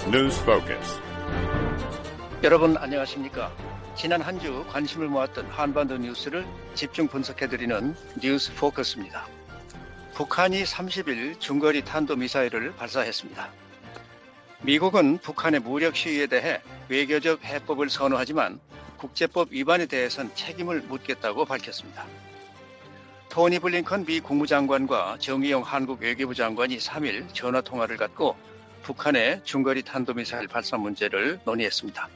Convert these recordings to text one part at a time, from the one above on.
News Focus. 여러분 안녕하십니까? 지난 한 주 관심을 모았던 한반도 뉴스를 집중 분석해드리는 뉴스 포커스입니다. 북한이 30일 중거리 탄도미사일을 발사했습니다. 미국은 북한의 무력 시위에 대해 외교적 해법을 선호하지만 국제법 위반에 대해선 책임을 묻겠다고 밝혔습니다. 토니 블링컨 미 국무장관과 정의용 한국 외교부 장관이 3일 전화통화를 갖고 북한의 중거리 탄도미사일 발사 문제를 논의했습니다.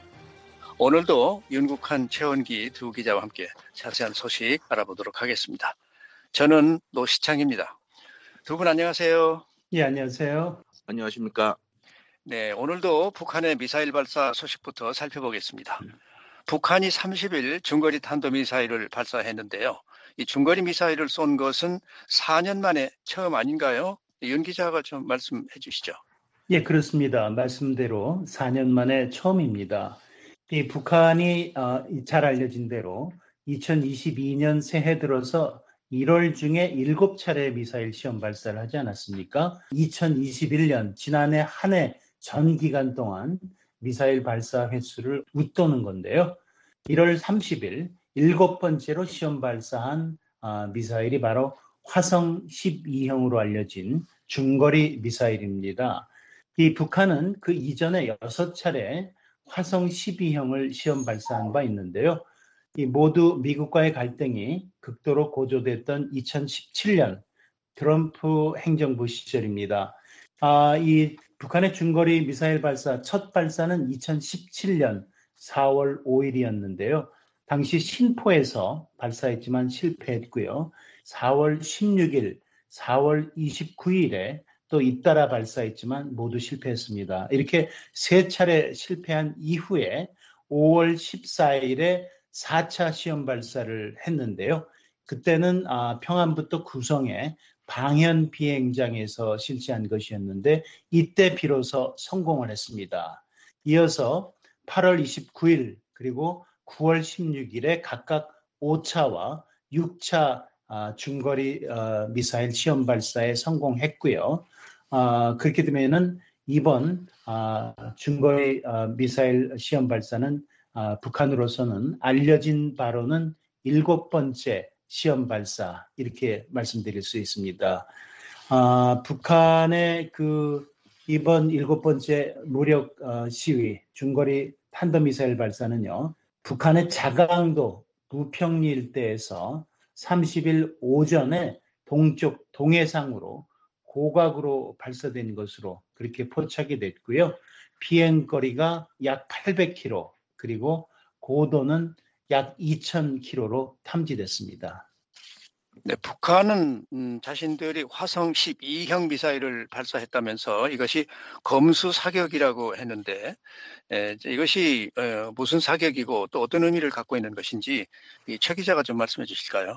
오늘도 윤국한, 최원기 두 기자와 함께 자세한 소식 알아보도록 하겠습니다. 저는 노시창입니다. 두 분 안녕하세요. 예, 안녕하세요. 안녕하십니까. 네, 오늘도 북한의 미사일 발사 소식부터 살펴보겠습니다. 북한이 30일 중거리 탄도미사일을 발사했는데요. 이 중거리 미사일을 쏜 것은 4년 만에 처음 아닌가요? 윤 기자가 좀 말씀해 주시죠. 예, 그렇습니다. 말씀대로 4년 만에 처음입니다. 이 북한이 잘 알려진 대로 2022년 새해 들어서 1월 중에 7차례 미사일 시험 발사를 하지 않았습니까? 2021년 지난해 한 해 전 기간 동안 미사일 발사 횟수를 웃도는 건데요. 1월 30일 7번째로 시험 발사한 미사일이 바로 화성 12형으로 알려진 중거리 미사일입니다. 이 북한은 그 이전에 6차례 화성 12형을 시험 발사한 바 있는데요. 이 모두 미국과의 갈등이 극도로 고조됐던 2017년 트럼프 행정부 시절입니다. 이 북한의 중거리 미사일 발사 첫 발사는 2017년 4월 5일이었는데요. 당시 신포에서 발사했지만 실패했고요. 4월 16일, 4월 29일에 또 잇따라 발사했지만 모두 실패했습니다. 이렇게 3차례 실패한 이후에 5월 14일에 4차 시험 발사를 했는데요. 그때는 평안부터 구성의 방현 비행장에서 실시한 것이었는데 이때 비로소 성공을 했습니다. 이어서 8월 29일 그리고 9월 16일에 각각 5차와 6차 중거리 미사일 시험 발사에 성공했고요. 그렇게 되면은 이번 중거리 미사일 시험 발사는 북한으로서는 알려진 바로는 7번째 시험 발사 이렇게 말씀드릴 수 있습니다. 북한의 이번 7번째 무력 시위 중거리 탄도미사일 발사는요. 북한의 자강도 부평리 일대에서 30일 오전에 동쪽 동해상으로 고각으로 발사된 것으로 그렇게 포착이 됐고요. 비행거리가 약 800km 그리고 고도는 약 2000km로 탐지됐습니다. 네, 북한은 자신들이 화성 12형 미사일을 발사했다면서 이것이 검수 사격이라고 했는데 이것이 무슨 사격이고 또 어떤 의미를 갖고 있는 것인지 최 기자가 좀 말씀해 주실까요?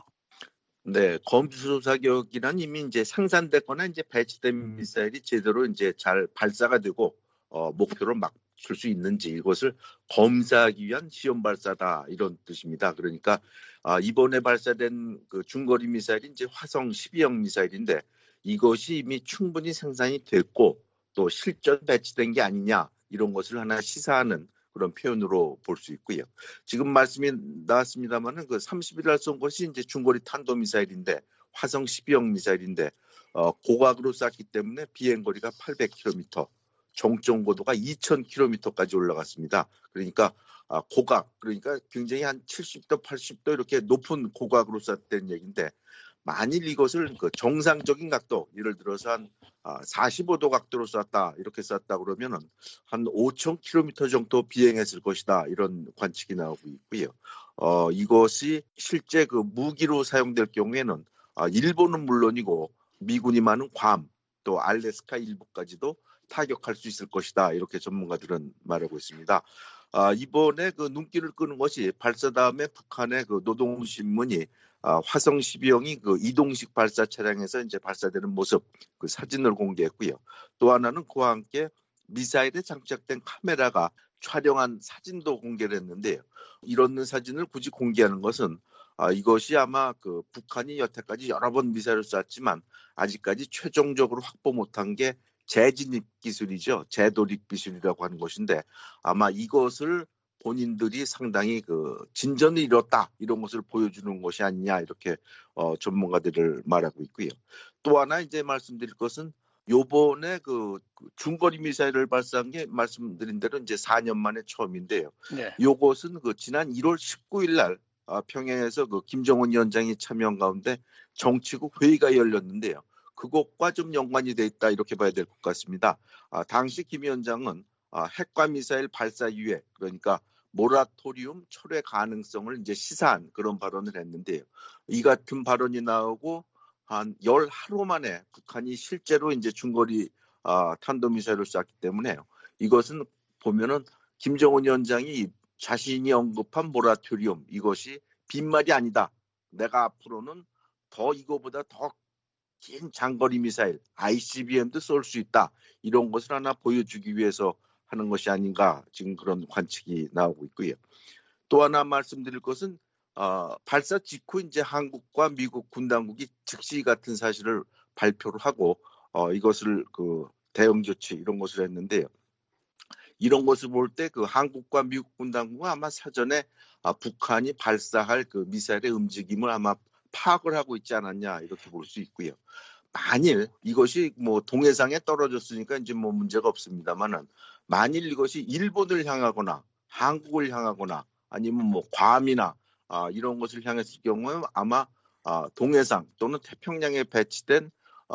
네, 검수 사격이란 이미 이제 상산됐거나 이제 배치된 미사일이 제대로 이제 잘 발사가 되고 목표를 맞출 수 있는지 이것을 검사하기 위한 시험 발사다 이런 뜻입니다. 그러니까 이번에 발사된 그 중거리 미사일이 이제 화성 12형 미사일인데 이것이 이미 충분히 생산이 됐고 또 실전 배치된 게 아니냐 이런 것을 하나 시사하는 그런 표현으로 볼 수 있고요. 지금 말씀이 나왔습니다만은 그 30일 날 쏜 것이 이제 중거리 탄도미사일인데 화성 12형 미사일인데 고각으로 쐈기 때문에 비행거리가 800km, 정점 고도가 2000km까지 올라갔습니다. 그러니까 고각, 그러니까 굉장히 한 70도, 80도 이렇게 높은 고각으로 쐈다는 얘기인데 만일 이것을 그 정상적인 각도, 예를 들어서 한 45도 각도로 쐈다, 이렇게 쐈다 그러면은 한 5000km 정도 비행했을 것이다, 이런 관측이 나오고 있고요. 이것이 실제 그 무기로 사용될 경우에는 일본은 물론이고 미군이 많은 괌, 또 알래스카 일부까지도 타격할 수 있을 것이다, 이렇게 전문가들은 말하고 있습니다. 이번에 그 눈길을 끄는 것이 발사 다음에 북한의 그 노동신문이 화성 12형이 그 이동식 발사 차량에서 이제 발사되는 모습 그 사진을 공개했고요. 또 하나는 그와 함께 미사일에 장착된 카메라가 촬영한 사진도 공개를 했는데요. 이런 사진을 굳이 공개하는 것은 이것이 아마 그 북한이 여태까지 여러 번 미사일을 쐈지만 아직까지 최종적으로 확보 못한 게 재진입 기술이죠. 재도립 기술이라고 하는 것인데 아마 이것을 본인들이 상당히 그 진전을 이뤘다 이런 것을 보여주는 것이 아니냐 이렇게 전문가들을 말하고 있고요. 또 하나 이제 말씀드릴 것은 요번에 그 중거리 미사일을 발사한 게 말씀드린 대로 이제 4년 만에 처음인데요. 네. 요것은 그 지난 1월 19일 날 평양에서 그 김정은 위원장이 참여한 가운데 정치국 회의가 열렸는데요. 그것과 좀 연관이 돼 있다 이렇게 봐야 될 것 같습니다. 당시 김 위원장은 핵과 미사일 발사 이후에 그러니까 모라토리움 철회 가능성을 이제 시사한 그런 발언을 했는데요. 이 같은 발언이 나오고 한 열 하루 만에 북한이 실제로 이제 중거리 탄도미사일을 쐈기 때문에 이것은 보면은 김정은 위원장이 자신이 언급한 모라토리움 이것이 빈말이 아니다. 내가 앞으로는 더 이거보다 더 긴 장거리 미사일 ICBM도 쏠 수 있다. 이런 것을 하나 보여주기 위해서 하는 것이 아닌가 지금 그런 관측이 나오고 있고요. 또 하나 말씀드릴 것은 발사 직후 이제 한국과 미국 군 당국이 즉시 같은 사실을 발표를 하고 이것을 그 대응 조치 이런 것을 했는데요. 이런 것을 볼 때 그 한국과 미국 군 당국은 아마 사전에 북한이 발사할 그 미사일의 움직임을 아마 파악을 하고 있지 않았냐 이렇게 볼 수 있고요. 만일 이것이 뭐 동해상에 떨어졌으니까 이제 뭐 문제가 없습니다만은 만일 이것이 일본을 향하거나 한국을 향하거나 아니면 뭐 괌이나 이런 것을 향했을 경우에 아마 동해상 또는 태평양에 배치된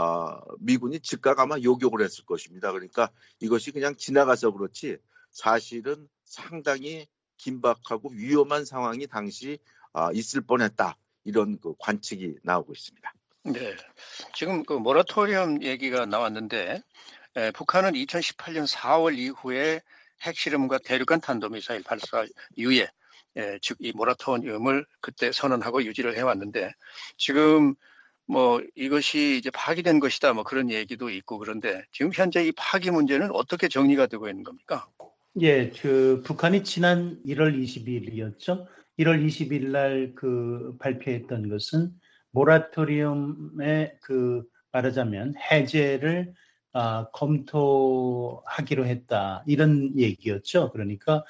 미군이 즉각 아마 요격을 했을 것입니다. 그러니까 이것이 그냥 지나가서 그렇지 사실은 상당히 긴박하고 위험한 상황이 당시 있을 뻔했다. 이런 그 관측이 나오고 있습니다. 네. 지금 그 모라토리엄 얘기가 나왔는데 북한은 2018년 4월 이후에 핵실험과 대륙간 탄도미사일 발사 이후에 즉 이 모라토리엄을 그때 선언하고 유지를 해왔는데 지금 뭐 이것이 이제 파기된 것이다 뭐 그런 얘기도 있고 그런데 지금 현재 이 파기 문제는 어떻게 정리가 되고 있는 겁니까? 예, 그 북한이 지난 1월 20일이었죠. 1월 20일 날 그 발표했던 것은 모라토리움의 그 말하자면 해제를 검토하기로 했다 이런 얘기였죠. 그러니까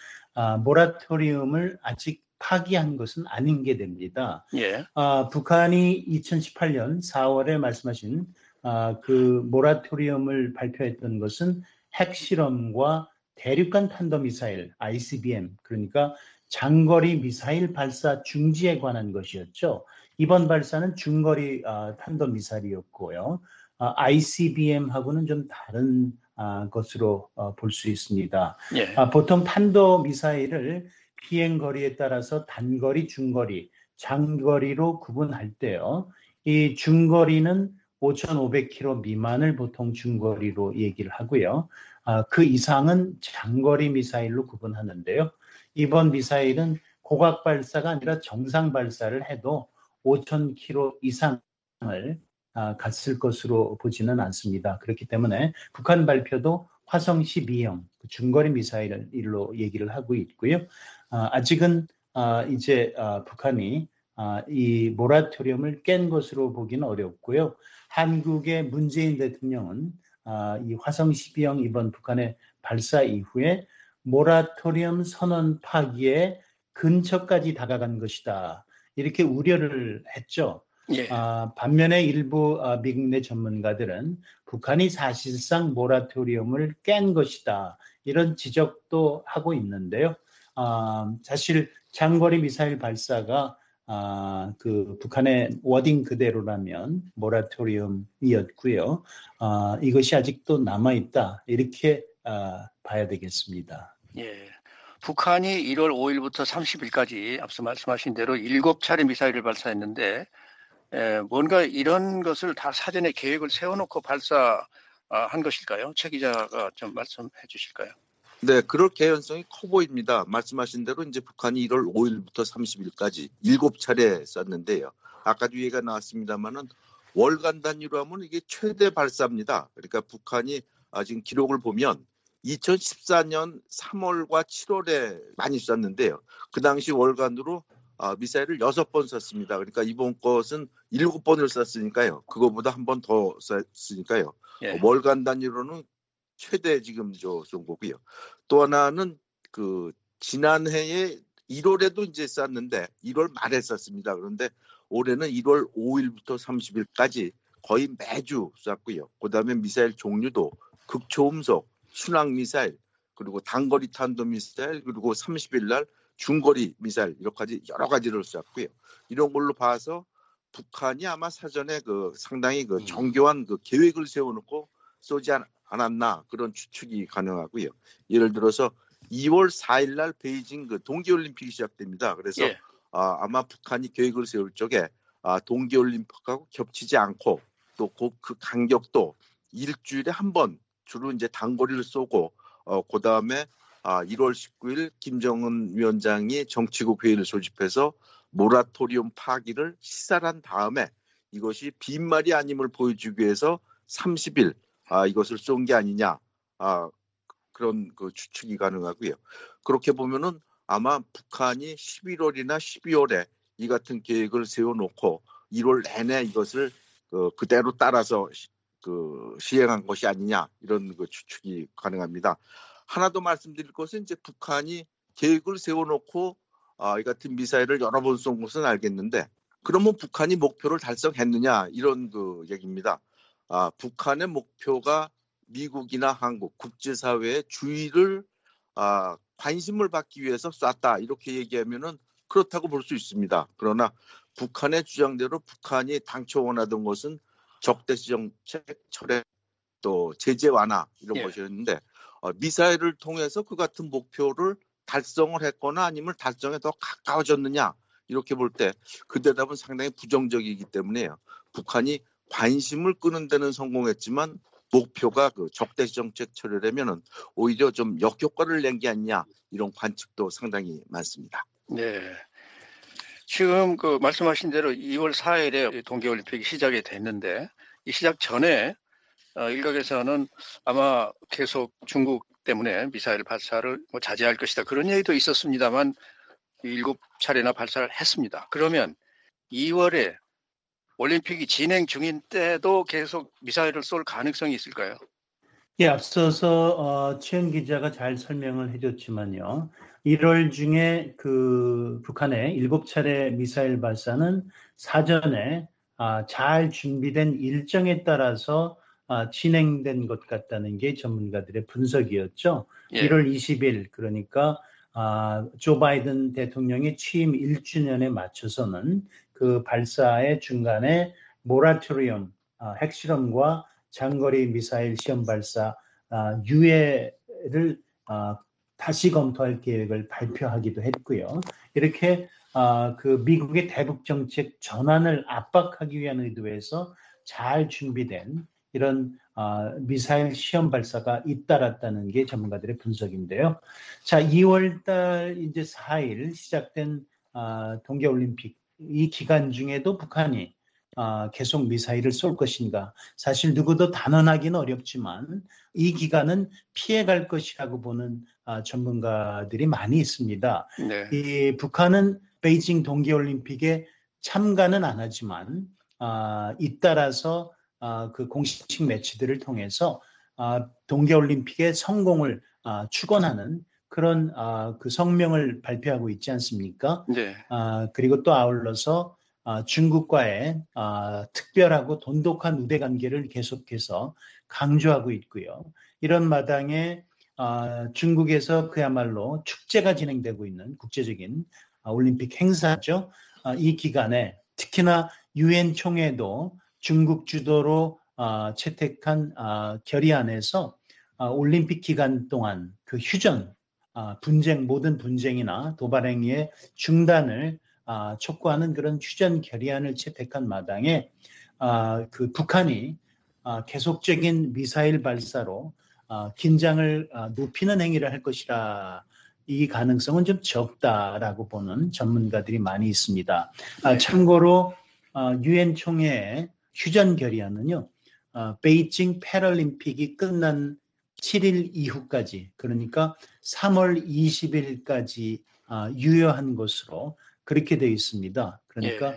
모라토리움을 아직 파기한 것은 아닌 게 됩니다. 예. 북한이 2018년 4월에 말씀하신 그 모라토리움을 발표했던 것은 핵실험과 대륙간 탄도미사일 ICBM 그러니까 장거리 미사일 발사 중지에 관한 것이었죠. 이번 발사는 중거리 탄도미사일이었고요. ICBM하고는 좀 다른 것으로 볼 수 있습니다. 예. 보통 탄도미사일을 비행거리에 따라서 단거리, 중거리, 장거리로 구분할 때요. 이 중거리는 5,500km 미만을 보통 중거리로 얘기를 하고요. 그 이상은 장거리 미사일로 구분하는데요. 이번 미사일은 고각 발사가 아니라 정상 발사를 해도 5,000km 이상을 갔을 것으로 보지는 않습니다. 그렇기 때문에 북한 발표도 화성 12형 중거리 미사일로 얘기를 하고 있고요. 아직은 이제 북한이 이 모라토리움을 깬 것으로 보기는 어렵고요. 한국의 문재인 대통령은 이 화성 12형 이번 북한의 발사 이후에 모라토리움 선언 파기에 근처까지 다가간 것이다. 이렇게 우려를 했죠. 예. 반면에 일부 미국 내 전문가들은 북한이 사실상 모라토리움을 깬 것이다. 이런 지적도 하고 있는데요. 사실 장거리 미사일 발사가 그 북한의 워딩 그대로라면 모라토리움이었고요. 이것이 아직도 남아있다. 이렇게 봐야 되겠습니다. 예. 북한이 1월 5일부터 30일까지 앞서 말씀하신 대로 7차례 미사일을 발사했는데 뭔가 이런 것을 다 사전에 계획을 세워놓고 발사한 것일까요? 최 기자가 좀 말씀해 주실까요? 네, 그럴 개연성이 커 보입니다. 말씀하신 대로 이제 북한이 1월 5일부터 30일까지 7차례 쐈는데요. 아까도 얘기가 나왔습니다만은 월간 단위로 하면 이게 최대 발사입니다. 그러니까 북한이 지금 기록을 보면 2014년 3월과 7월에 많이 쐈는데요. 그 당시 월간으로 미사일을 6번 쐈습니다. 그러니까 이번 것은 7번을 쐈으니까요. 그거보다 한 번 더 쐈으니까요. 예. 월간 단위로는 최대 지금 쏜 거고요. 또 하나는 그 지난해에 1월에도 이제 쐈는데 1월 말에 쐈습니다. 그런데 올해는 1월 5일부터 30일까지 거의 매주 쐈고요. 그다음에 미사일 종류도 극초음속, 순항 미사일, 그리고 단거리 탄도 미사일, 그리고 30일 날 중거리 미사일 이렇게까지 여러 가지를 쐈고요. 이런 걸로 봐서 북한이 아마 사전에 그 상당히 그 정교한 그 계획을 세워놓고 쏘지 않았나 그런 추측이 가능하고요. 예를 들어서 2월 4일 날 베이징 그 동계올림픽이 시작됩니다. 그래서 예. 아마 북한이 계획을 세울 적에 동계올림픽하고 겹치지 않고 또 그 간격도 일주일에 한 번 주로 이제 단거리를 쏘고 그 다음에 1월 19일 김정은 위원장이 정치국 회의를 소집해서 모라토리움 파기를 시사한 다음에 이것이 빈말이 아님을 보여주기 위해서 30일 이것을 쏜 게 아니냐 그런 그 추측이 가능하고요. 그렇게 보면은 아마 북한이 11월이나 12월에 이 같은 계획을 세워놓고 1월 내내 이것을 그대로 따라서 시행한 것이 아니냐 이런 그 추측이 가능합니다. 하나 더 말씀드릴 것은 이제 북한이 계획을 세워놓고 이 같은 미사일을 여러 번 쏜 것은 알겠는데 그러면 북한이 목표를 달성했느냐 이런 그 얘기입니다. 북한의 목표가 미국이나 한국 국제사회의 주의를 관심을 받기 위해서 쐈다 이렇게 얘기하면은 그렇다고 볼 수 있습니다. 그러나 북한의 주장대로 북한이 당초 원하던 것은 적대시 정책 철회 또 제재 완화 이런 것이었는데 미사일을 통해서 그 같은 목표를 달성을 했거나 아니면 달성에 더 가까워졌느냐 이렇게 볼 때 그 대답은 상당히 부정적이기 때문에요. 북한이 관심을 끄는 데는 성공했지만 목표가 그 적대시 정책 철회라면은 오히려 좀 역효과를 낸 게 아니냐 이런 관측도 상당히 많습니다. 네. 지금 그 말씀하신 대로 2월 4일에 동계올림픽이 시작이 됐는데 이 시작 전에 일각에서는 아마 계속 중국 때문에 미사일 발사를 자제할 것이다 그런 얘기도 있었습니다만 7차례나 발사를 했습니다. 그러면 2월에 올림픽이 진행 중인 때도 계속 미사일을 쏠 가능성이 있을까요? 예, 앞서서 최은 기자가 잘 설명을 해줬지만요. 1월 중에 그 북한의 7차례 미사일 발사는 사전에 잘 준비된 일정에 따라서 진행된 것 같다는 게 전문가들의 분석이었죠. 예. 1월 20일 그러니까 조 바이든 대통령의 취임 1주년에 맞춰서는 그 발사의 중간에 모라토리움 핵실험과 장거리 미사일 시험 발사 유예를 다시 검토할 계획을 발표하기도 했고요. 이렇게 그 미국의 대북 정책 전환을 압박하기 위한 의도에서 잘 준비된 이런 미사일 시험 발사가 잇따랐다는 게 전문가들의 분석인데요. 자, 2월달 이제 4일 시작된 동계올림픽 이 기간 중에도 북한이 계속 미사일을 쏠 것인가? 사실 누구도 단언하기는 어렵지만 이 기간은 피해갈 것이라고 보는 전문가들이 많이 있습니다. 네. 이 북한은 베이징 동계올림픽에 참가는 안 하지만 잇따라서 그 공식 매치들을 통해서 동계올림픽의 성공을 축원하는 그런 그 성명을 발표하고 있지 않습니까? 네. 그리고 또 아울러서 중국과의 특별하고 돈독한 우대 관계를 계속해서 강조하고 있고요. 이런 마당에 중국에서 그야말로 축제가 진행되고 있는 국제적인 올림픽 행사죠. 이 기간에 특히나 유엔 총회도 중국 주도로 채택한 결의안에서 올림픽 기간 동안 그 휴전, 분쟁, 모든 분쟁이나 도발 행위의 중단을 촉구하는 그런 휴전 결의안을 채택한 마당에 그 북한이 계속적인 미사일 발사로 긴장을 높이는 행위를 할 것이라 이 가능성은 좀 적다라고 보는 전문가들이 많이 있습니다. 참고로 유엔 총회의 휴전 결의안은요. 베이징 패럴림픽이 끝난 7일 이후까지 그러니까 3월 20일까지 유효한 것으로 그렇게 되어 있습니다. 예. 그러니까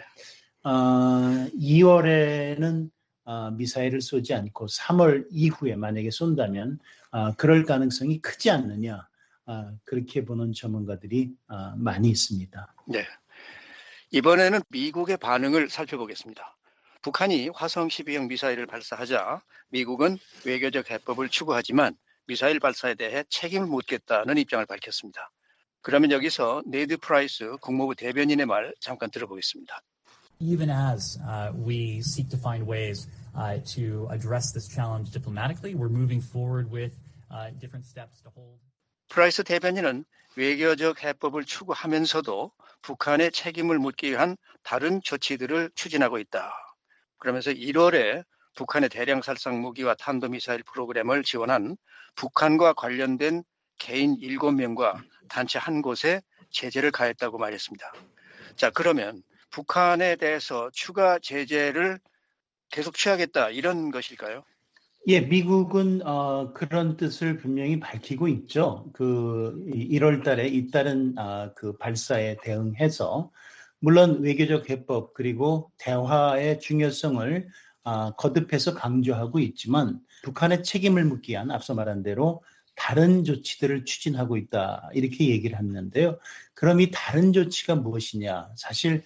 2월에는 미사일을 쏘지 않고 3월 이후에 만약에 쏜다면 그럴 가능성이 크지 않느냐, 그렇게 보는 전문가들이 많이 있습니다. 네. 이번에는 미국의 반응을 살펴보겠습니다. 북한이 화성 12형 미사일을 발사하자 미국은 외교적 해법을 추구하지만 미사일 발사에 대해 책임을 묻겠다는 입장을 밝혔습니다. 그러면 여기서 네드 프라이스 국무부 대변인의 말 잠깐 들어보겠습니다. Even as we seek to find ways to address this challenge diplomatically, we're moving forward with different steps to hold. 프라이스 대변인은 외교적 해법을 추구하면서도 북한의 책임을 묻기 위한 다른 조치들을 추진하고 있다. 그러면서 1월에 북한의 대량 살상 무기와 탄도미사일 프로그램을 지원한 북한과 관련된 개인 7명과 단체 한 곳에 제재를 가했다고 말했습니다. 자, 그러면 북한에 대해서 추가 제재를 계속 취하겠다 이런 것일까요? 예, 미국은 그런 뜻을 분명히 밝히고 있죠. 1월 달에 잇따른 그 발사에 대응해서 물론 외교적 해법 그리고 대화의 중요성을 거듭해서 강조하고 있지만 북한의 책임을 묻기 위한 앞서 말한 대로 다른 조치들을 추진하고 있다 이렇게 얘기를 했는데요. 그럼 이 다른 조치가 무엇이냐? 사실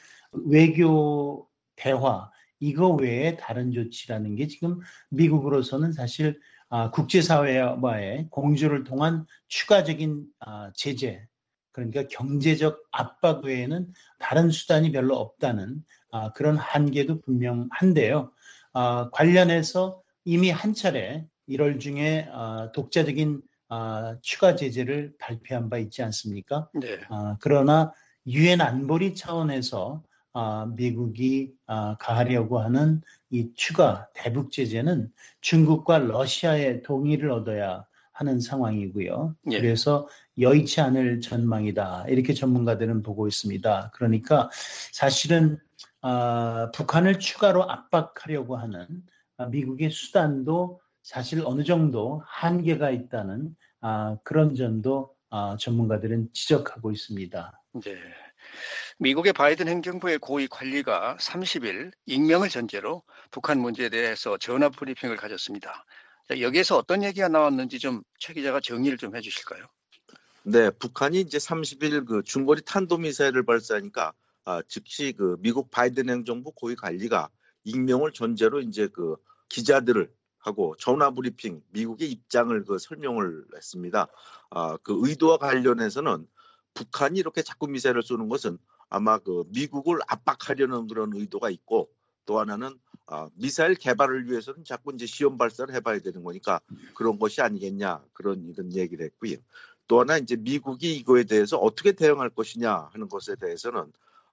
외교 대화 이거 외에 다른 조치라는 게 지금 미국으로서는 사실 국제사회와의 공조를 통한 추가적인 제재, 그러니까 경제적 압박 외에는 다른 수단이 별로 없다는 그런 한계도 분명한데요. 관련해서 이미 한 차례 1월 중에 독자적인 추가 제재를 발표한 바 있지 않습니까? 네. 그러나 유엔 안보리 차원에서 미국이 가하려고 하는 이 추가 대북 제재는 중국과 러시아의 동의를 얻어야 하는 상황이고요. 예. 그래서 여의치 않을 전망이다. 이렇게 전문가들은 보고 있습니다. 그러니까 사실은 북한을 추가로 압박하려고 하는 미국의 수단도 사실 어느 정도 한계가 있다는 그런 점도 전문가들은 지적하고 있습니다. 네. 미국의 바이든 행정부의 고위 관리가 30일 익명을 전제로 북한 문제에 대해서 전화 브리핑을 가졌습니다. 자, 여기에서 어떤 얘기가 나왔는지 좀 최 기자가 정리를 좀 해주실까요? 네, 북한이 이제 30일 그 중거리 탄도미사일을 발사하니까 즉시 그 미국 바이든 행정부 고위 관리가 익명을 전제로 이제 그 기자들을 하고 전화 브리핑 미국의 입장을 설명을 했습니다. 그 의도와 관련해서는 북한이 이렇게 자꾸 미사일을 쏘는 것은 아마 그 미국을 압박하려는 그런 의도가 있고 또 하나는 미사일 개발을 위해서는 자꾸 이제 시험 발사를 해봐야 되는 거니까 그런 것이 아니겠냐 이런 얘기를 했고요. 또 하나 이제 미국이 이거에 대해서 어떻게 대응할 것이냐 하는 것에 대해서는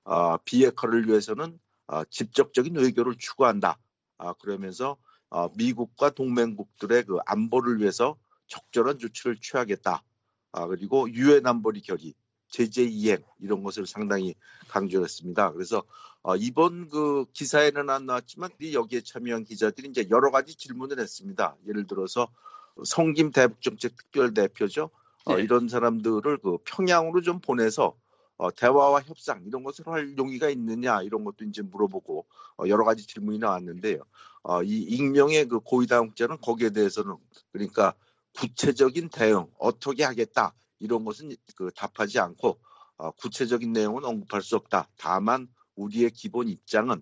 비핵화를 위해서는 직접적인 외교를 추구한다. 그러면서 미국과 동맹국들의 그 안보를 위해서 적절한 조치를 취하겠다. 그리고 유엔 안보리 결의, 제재 이행 이런 것을 상당히 강조했습니다. 그래서 이번 그 기사에는 안 나왔지만 여기에 참여한 기자들이 이제 여러 가지 질문을 했습니다. 예를 들어서 성김 대북정책 특별대표죠. 네. 이런 사람들을 그 평양으로 좀 보내서 대화와 협상 이런 것을 할 용의가 있느냐 이런 것도 이제 물어보고 여러 가지 질문이 나왔는데요. 이 익명의 그 고위당국자는 거기에 대해서는 그러니까 구체적인 대응 어떻게 하겠다 이런 것은 그 답하지 않고 구체적인 내용은 언급할 수 없다. 다만 우리의 기본 입장은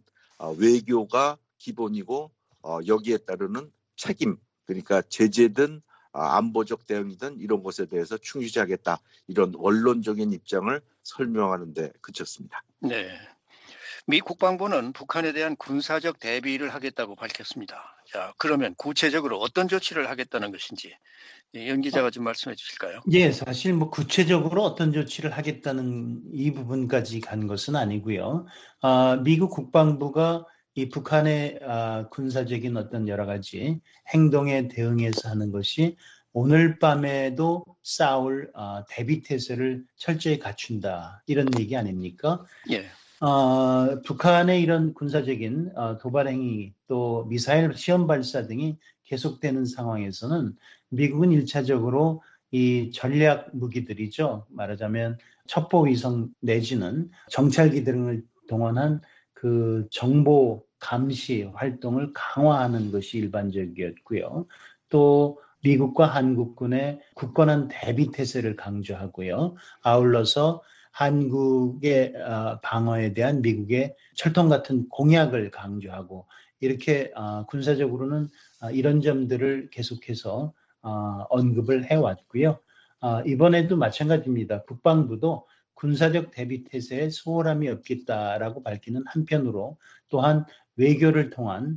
외교가 기본이고 여기에 따르는 책임 그러니까 제재든 안보적 대응이든 이런 것에 대해서 충실하겠다. 이런 원론적인 입장을 설명하는 데 그쳤습니다. 네. 미 국방부는 북한에 대한 군사적 대비를 하겠다고 밝혔습니다. 자, 그러면 구체적으로 어떤 조치를 하겠다는 것인지 연 기자가 좀 말씀해 주실까요? 예, 사실 뭐 구체적으로 어떤 조치를 하겠다는 이 부분까지 간 것은 아니고요. 미국 국방부가 이 북한의 군사적인 어떤 여러 가지 행동에 대응해서 하는 것이 오늘 밤에도 싸울 대비태세를 철저히 갖춘다. 이런 얘기 아닙니까? 예. 북한의 이런 군사적인 도발 행위 또 미사일 시험 발사 등이 계속되는 상황에서는 미국은 1차적으로 이 전략 무기들이죠. 말하자면 첩보위성 내지는 정찰기 등을 동원한 그 정보 감시 활동을 강화하는 것이 일반적이었고요. 또 미국과 한국군의 굳건한 대비 태세를 강조하고요. 아울러서 한국의 방어에 대한 미국의 철통 같은 공약을 강조하고 이렇게 군사적으로는 이런 점들을 계속해서 언급을 해왔고요. 이번에도 마찬가지입니다. 국방부도 군사적 대비 태세에 소홀함이 없겠다라고 밝히는 한편으로 또한 외교를 통한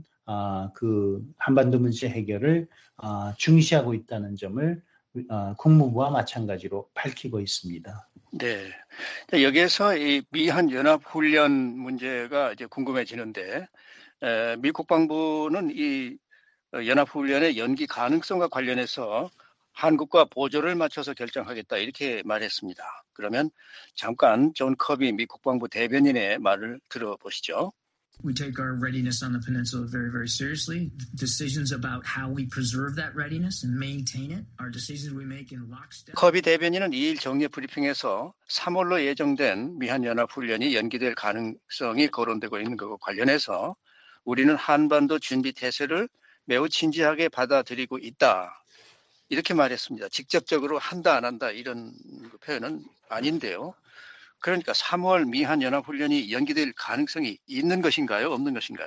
그 한반도 문제 해결을 중시하고 있다는 점을 국무부와 마찬가지로 밝히고 있습니다. 네. 여기에서 이 미한 연합 훈련 문제가 이제 궁금해지는데, 미 국방부는 이 연합 훈련의 연기 가능성과 관련해서 한국과 보조를 맞춰서 결정하겠다 이렇게 말했습니다. 그러면 잠깐 존 커비 미 국방부 대변인의 말을 들어보시죠. We take our readiness on the peninsula very, very seriously. Decisions about how we preserve that readiness and maintain it are decisions we make in lockstep. 커비 대변인은 2일 정례 브리핑에서 3월로 예정된 미한연합훈련이 연기될 가능성이 거론되고 있는 것과 관련해서 우리는 한반도 준비 태세를 매우 진지하게 받아들이고 있다. 이렇게 말했습니다. 직접적으로 한다 안 한다 이런 표현은 아닌데요. 그러니까 3월 미한연합훈련이 연기될 가능성이 있는 것인가요? 없는 것인가요?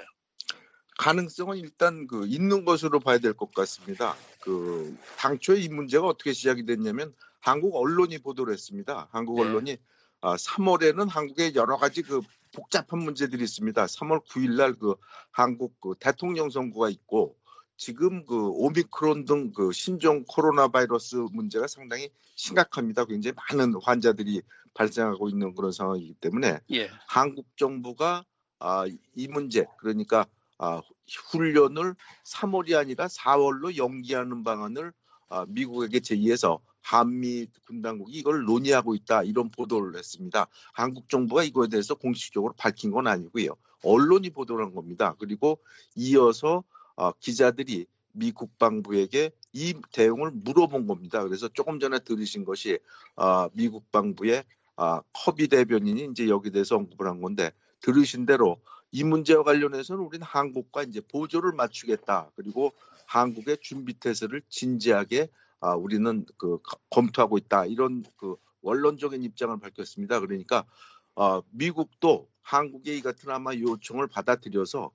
가능성은 일단 있는 것으로 봐야 될 것 같습니다. 당초에 이 문제가 어떻게 시작이 됐냐면 한국 언론이 보도를 했습니다. 한국 언론이 3월에는 한국에 여러 가지 복잡한 문제들이 있습니다. 3월 9일 날 한국 대통령 선거가 있고 지금 오미크론 등 신종 코로나 바이러스 문제가 상당히 심각합니다. 굉장히 많은 환자들이 발생하고 있는 그런 상황이기 때문에 한국 정부가 이 문제 그러니까 훈련을 3월이 아니라 4월로 연기하는 방안을 미국에게 제의해서 한미 군당국이 이걸 논의하고 있다 이런 보도를 했습니다. 한국 정부가 이거에 대해서 공식적으로 밝힌 건 아니고요. 언론이 보도를 한 겁니다. 그리고 이어서 기자들이 미 국방부에게 이 대응을 물어본 겁니다. 그래서 조금 전에 들으신 것이 미 국방부의 커비 대변인이 이제 여기 대해서 언급을 한 건데 들으신 대로 이 문제와 관련해서는 우리는 한국과 이제 보조를 맞추겠다. 그리고 한국의 준비 태세를 진지하게 우리는 검토하고 있다. 이런 원론적인 입장을 밝혔습니다. 그러니까 미국도 한국의 이 같은 아마 요청을 받아들여서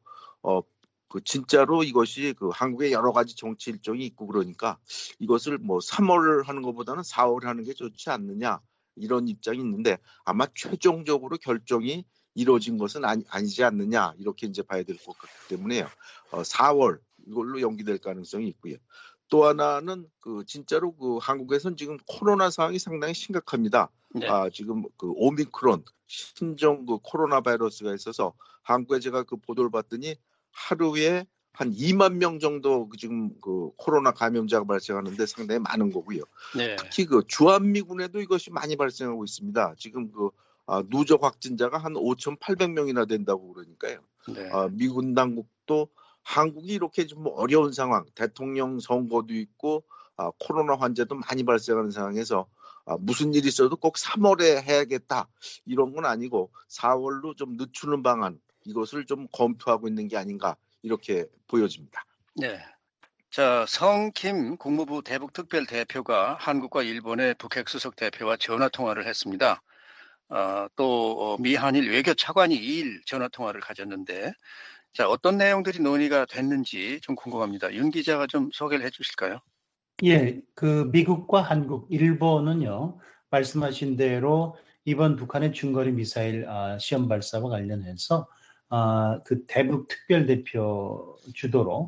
진짜로 이것이 한국의 여러 가지 정치 일정이 있고 그러니까 이것을 3월 하는 것보다는 4월 하는 게 좋지 않느냐 이런 입장이 있는데 아마 최종적으로 결정이 이루어진 것은 아니지 않느냐 이렇게 이제 봐야 될 것 같기 때문에요. 4월 이걸로 연기될 가능성이 있고요. 또 하나는 진짜로 한국에서는 지금 코로나 상황이 상당히 심각합니다. 네. 지금 오미크론 신종 코로나 바이러스가 있어서 한국에 제가 보도를 봤더니 하루에 한 2만 명 정도 지금 코로나 감염자가 발생하는데 상당히 많은 거고요. 네. 특히 주한미군에도 이것이 많이 발생하고 있습니다. 지금 누적 확진자가 한 5,800명이나 된다고 그러니까요. 네. 미군 당국도 한국이 이렇게 좀 어려운 상황, 대통령 선거도 있고 코로나 환자도 많이 발생하는 상황에서 무슨 일이 있어도 꼭 3월에 해야겠다 이런 건 아니고 4월로 좀 늦추는 방안 이것을 좀 검토하고 있는 게 아닌가 이렇게 보여집니다. 네. 자, 성김 국무부 대북특별대표가 한국과 일본의 북핵수석 대표와 전화 통화를 했습니다. 또 미한일 외교차관이 2일 전화 통화를 가졌는데 자, 어떤 내용들이 논의가 됐는지 좀 궁금합니다. 윤 기자가 좀 소개를 해주실까요? 예, 미국과 한국, 일본은요, 말씀하신 대로 이번 북한의 중거리 미사일 시험 발사와 관련해서 대북 특별대표 주도로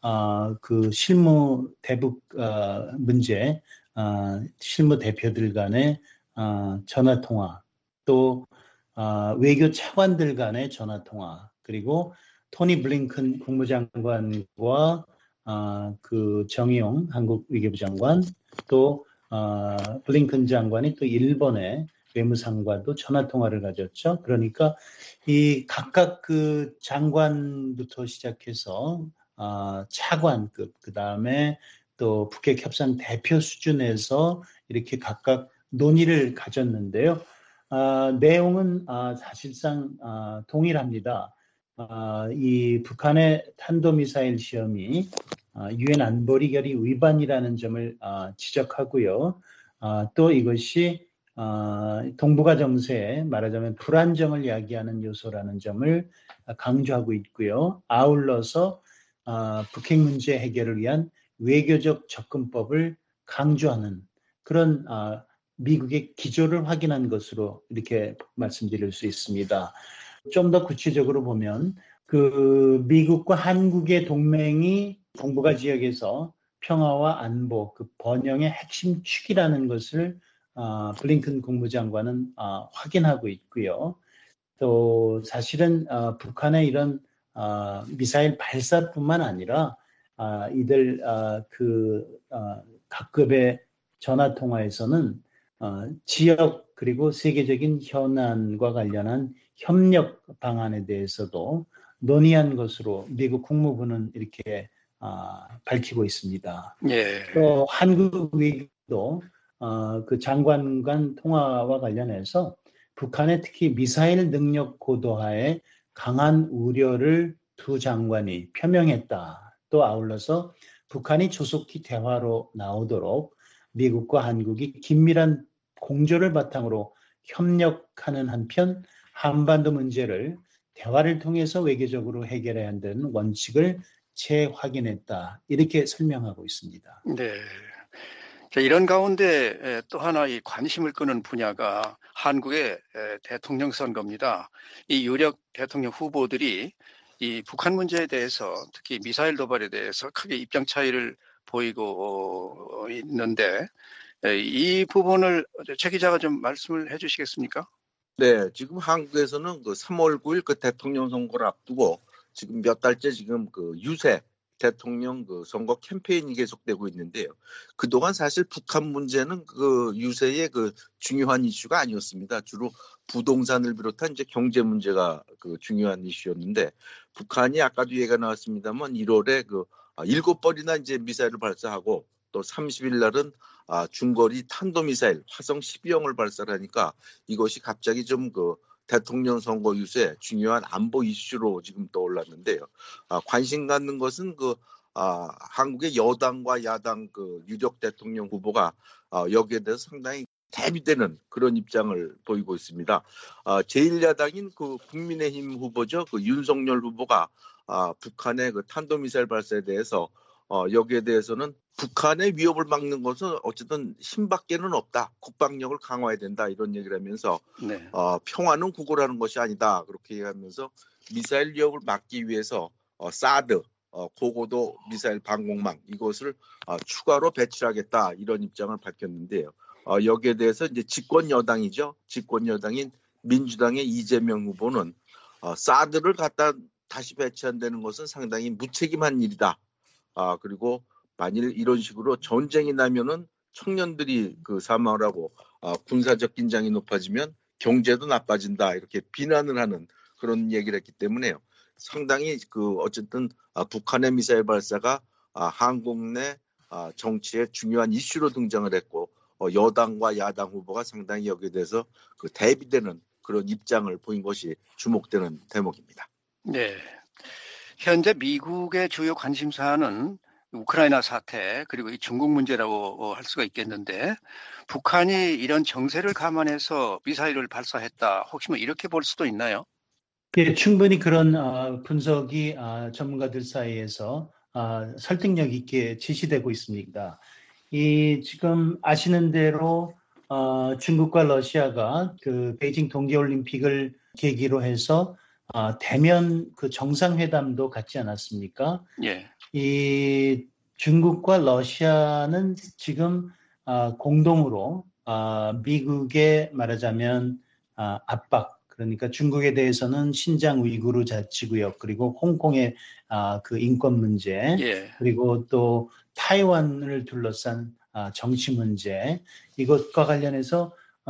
실무 대북 문제 실무 대표들 간의 전화 통화, 또 외교 차관들 간의 전화 통화, 그리고 토니 블링컨 국무장관과 정의용 한국 외교부 장관, 또 블링컨 장관이 또 일본의 외무상과도 전화 통화를 가졌죠. 그러니까 이 각각 장관부터 시작해서 차관급, 그 다음에 또 북핵 협상 대표 수준에서 이렇게 각각 논의를 가졌는데요. 내용은 사실상 동일합니다. 이 북한의 탄도미사일 시험이 유엔 안보리 결의 위반이라는 점을 지적하고요. 또 이것이 동북아 정세에 말하자면 불안정을 야기하는 요소라는 점을 강조하고 있고요. 아울러서 북핵 문제 해결을 위한 외교적 접근법을 강조하는 그런 미국의 기조를 확인한 것으로 이렇게 말씀드릴 수 있습니다. 좀 더 구체적으로 보면 그 미국과 한국의 동맹이 동북아 지역에서 평화와 안보, 그 번영의 핵심 축이라는 것을 블링컨 국무장관은 확인하고 있고요. 또 사실은 북한의 이런 미사일 발사뿐만 아니라 이들 각급의 전화 통화에서는 지역 그리고 세계적인 현안과 관련한 협력 방안에 대해서도 논의한 것으로 미국 국무부는 이렇게 밝히고 있습니다. 예. 또 한국 외교도 그 장관 간 통화와 관련해서 북한의 특히 미사일 능력 고도화에 강한 우려를 두 장관이 표명했다. 또 아울러서 북한이 조속히 대화로 나오도록 미국과 한국이 긴밀한 공조를 바탕으로 협력하는 한편 한반도 문제를 대화를 통해서 외교적으로 해결해야 한다는 원칙을 재확인했다. 이렇게 설명하고 있습니다. 네. 자, 이런 가운데 또 하나 이 관심을 끄는 분야가 한국의 대통령 선거입니다. 이 유력 대통령 후보들이 이 북한 문제에 대해서 특히 미사일 도발에 대해서 크게 입장 차이를 보이고 있는데 이 부분을 최 기자가 좀 말씀을 해주시겠습니까? 네, 지금 한국에서는 그 3월 9일 그 대통령 선거를 앞두고 지금 몇 달째 지금 그 유세 대통령 그 선거 캠페인이 계속되고 있는데요. 그동안 사실 북한 문제는 그 유세의 그 중요한 이슈가 아니었습니다. 주로 부동산을 비롯한 이제 경제 문제가 그 중요한 이슈였는데 북한이 아까도 얘기가 나왔습니다만 1월에 그 7번이나 이제 미사일을 발사하고 또 30일 날은 중거리 탄도미사일 화성 12형을 발사하니까 이것이 갑자기 좀 그 대통령 선거 유세 중요한 안보 이슈로 지금 떠올랐는데요. 관심 갖는 것은 그 한국의 여당과 야당 그 유력 대통령 후보가 여기에 대해서 상당히 대비되는 그런 입장을 보이고 있습니다. 제1야당인 그 국민의힘 후보죠. 그 윤석열 후보가 북한의 그 탄도미사일 발사에 대해서 여기에 대해서는 북한의 위협을 막는 것은 어쨌든 힘밖에는 없다. 국방력을 강화해야 된다. 이런 얘기를 하면서 네. 평화는 구걸하는 것이 아니다. 그렇게 얘기하면서 미사일 위협을 막기 위해서 사드, 고고도 미사일 방공망 이것을 추가로 배치하겠다. 이런 입장을 밝혔는데요. 여기에 대해서 이제 집권 여당이죠. 집권 여당인 민주당의 이재명 후보는 사드를 갖다 다시 배치한다는 것은 상당히 무책임한 일이다. 그리고 만일 이런 식으로 전쟁이 나면은 청년들이 그 사망을 하고 군사적 긴장이 높아지면 경제도 나빠진다 이렇게 비난을 하는 그런 얘기를 했기 때문에요. 상당히 그 어쨌든 북한의 미사일 발사가 한국 내 정치의 중요한 이슈로 등장을 했고 여당과 야당 후보가 상당히 여기에 대해서 그 대비되는 그런 입장을 보인 것이 주목되는 대목입니다. 네. 현재 미국의 주요 관심사는 우크라이나 사태 그리고 이 중국 문제라고 할 수가 있겠는데 북한이 이런 정세를 감안해서 미사일을 발사했다. 혹시 뭐 이렇게 볼 수도 있나요? 예, 충분히 그런 분석이 전문가들 사이에서 설득력 있게 제시되고 있습니다. 지금 아시는 대로 중국과 러시아가 그 베이징 동계올림픽을 계기로 해서 대면 그 정상회담도 갖지 않았습니까? 예. 이 중국과 러시아는 지금 공동으로 미국의 말하자면 압박, 그러니까 중국에 대해서는 신장 우이구르 자치구역 그리고 홍콩의 그 인권 문제, 예. 그리고 또 타이완을 둘러싼 정치 문제, 이것과 관련해서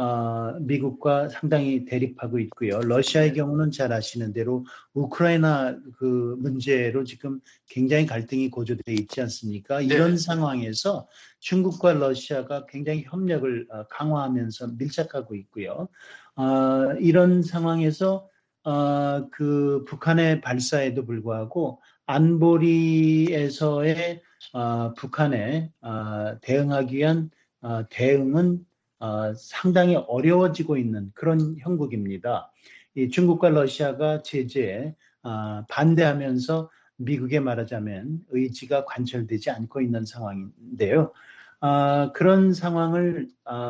미국과 상당히 대립하고 있고요. 러시아의 경우는 잘 아시는 대로 우크라이나 그 문제로 지금 굉장히 갈등이 고조되어 있지 않습니까? 네. 이런 상황에서 중국과 러시아가 굉장히 협력을 강화하면서 밀착하고 있고요. 이런 상황에서 그 북한의 발사에도 불구하고 안보리에서의 북한에 대응하기 위한 대응은 상당히 어려워지고 있는 그런 형국입니다. 이 중국과 러시아가 제재에 반대하면서 미국에 말하자면 의지가 관철되지 않고 있는 상황인데요. 그런 상황을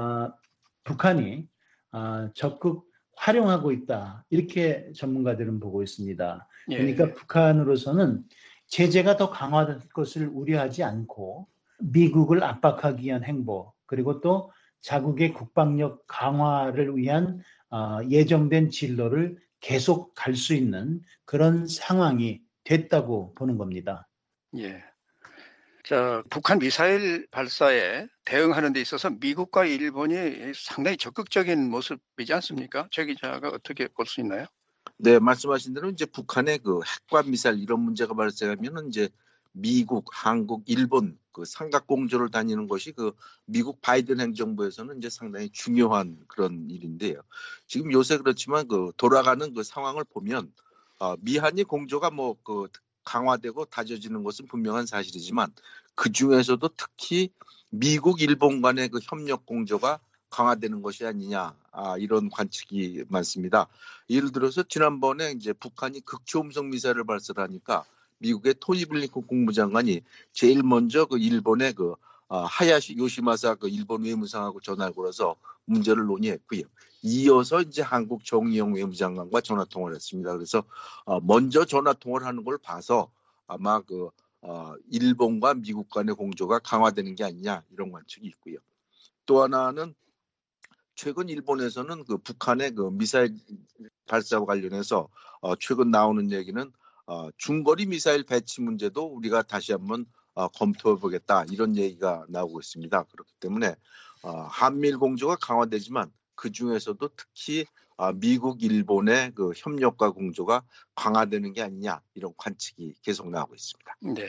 북한이 적극 활용하고 있다. 이렇게 전문가들은 보고 있습니다. 그러니까 예. 북한으로서는 제재가 더 강화될 것을 우려하지 않고 미국을 압박하기 위한 행보, 그리고 또 자국의 국방력 강화를 위한 예정된 진로를 계속 갈 수 있는 그런 상황이 됐다고 보는 겁니다. 예. 자, 북한 미사일 발사에 대응하는 데 있어서 미국과 일본이 상당히 적극적인 모습이지 않습니까? 최 기자가 어떻게 볼 수 있나요? 네, 말씀하신 대로 이제 북한의 그 핵과 미사일 이런 문제가 발생하면은 이제 미국, 한국, 일본 그 삼각 공조를 다니는 것이 그 미국 바이든 행정부에서는 이제 상당히 중요한 그런 일인데요. 지금 요새 그렇지만 그 돌아가는 그 상황을 보면 미한이 공조가 뭐 그 강화되고 다져지는 것은 분명한 사실이지만 그 중에서도 특히 미국, 일본 간의 그 협력 공조가 강화되는 것이 아니냐 이런 관측이 많습니다. 예를 들어서 지난번에 이제 북한이 극초음속 미사일을 발사하니까 미국의 토니 블링컨 국무장관이 제일 먼저 그 일본의 그 하야시 요시마사 그 일본 외무상하고 전화를 걸어서 문제를 논의했고요. 이어서 이제 한국 정의용 외무장관과 전화 통화를 했습니다. 그래서 먼저 전화 통화를 하는 걸 봐서 아마 그 일본과 미국 간의 공조가 강화되는 게 아니냐 이런 관측이 있고요. 또 하나는 최근 일본에서는 그 북한의 그 미사일 발사와 관련해서 최근 나오는 얘기는 중거리 미사일 배치 문제도 우리가 다시 한번 검토해 보겠다 이런 얘기가 나오고 있습니다. 그렇기 때문에 한미일 공조가 강화되지만 그 중에서도 특히 미국, 일본의 그 협력과 공조가 강화되는 게 아니냐 이런 관측이 계속 나오고 있습니다. 네.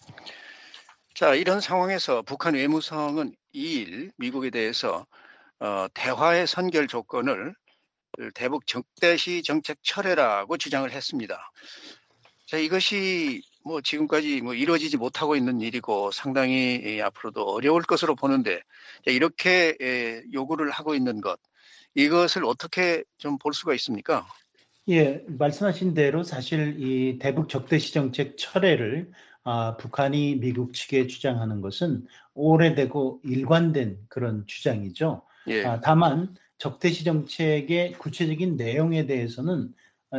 자, 이런 상황에서 북한 외무성은 2일 미국에 대해서 대화의 선결 조건을 대북 적대시 정책 철회라고 주장을 했습니다. 자, 이것이 뭐 지금까지 뭐 이루어지지 못하고 있는 일이고 상당히 앞으로도 어려울 것으로 보는데 이렇게 요구를 하고 있는 것, 이것을 어떻게 좀 볼 수가 있습니까? 예, 말씀하신 대로 사실 이 대북 적대시 정책 철회를 북한이 미국 측에 주장하는 것은 오래되고 일관된 그런 주장이죠. 예. 다만 적대시 정책의 구체적인 내용에 대해서는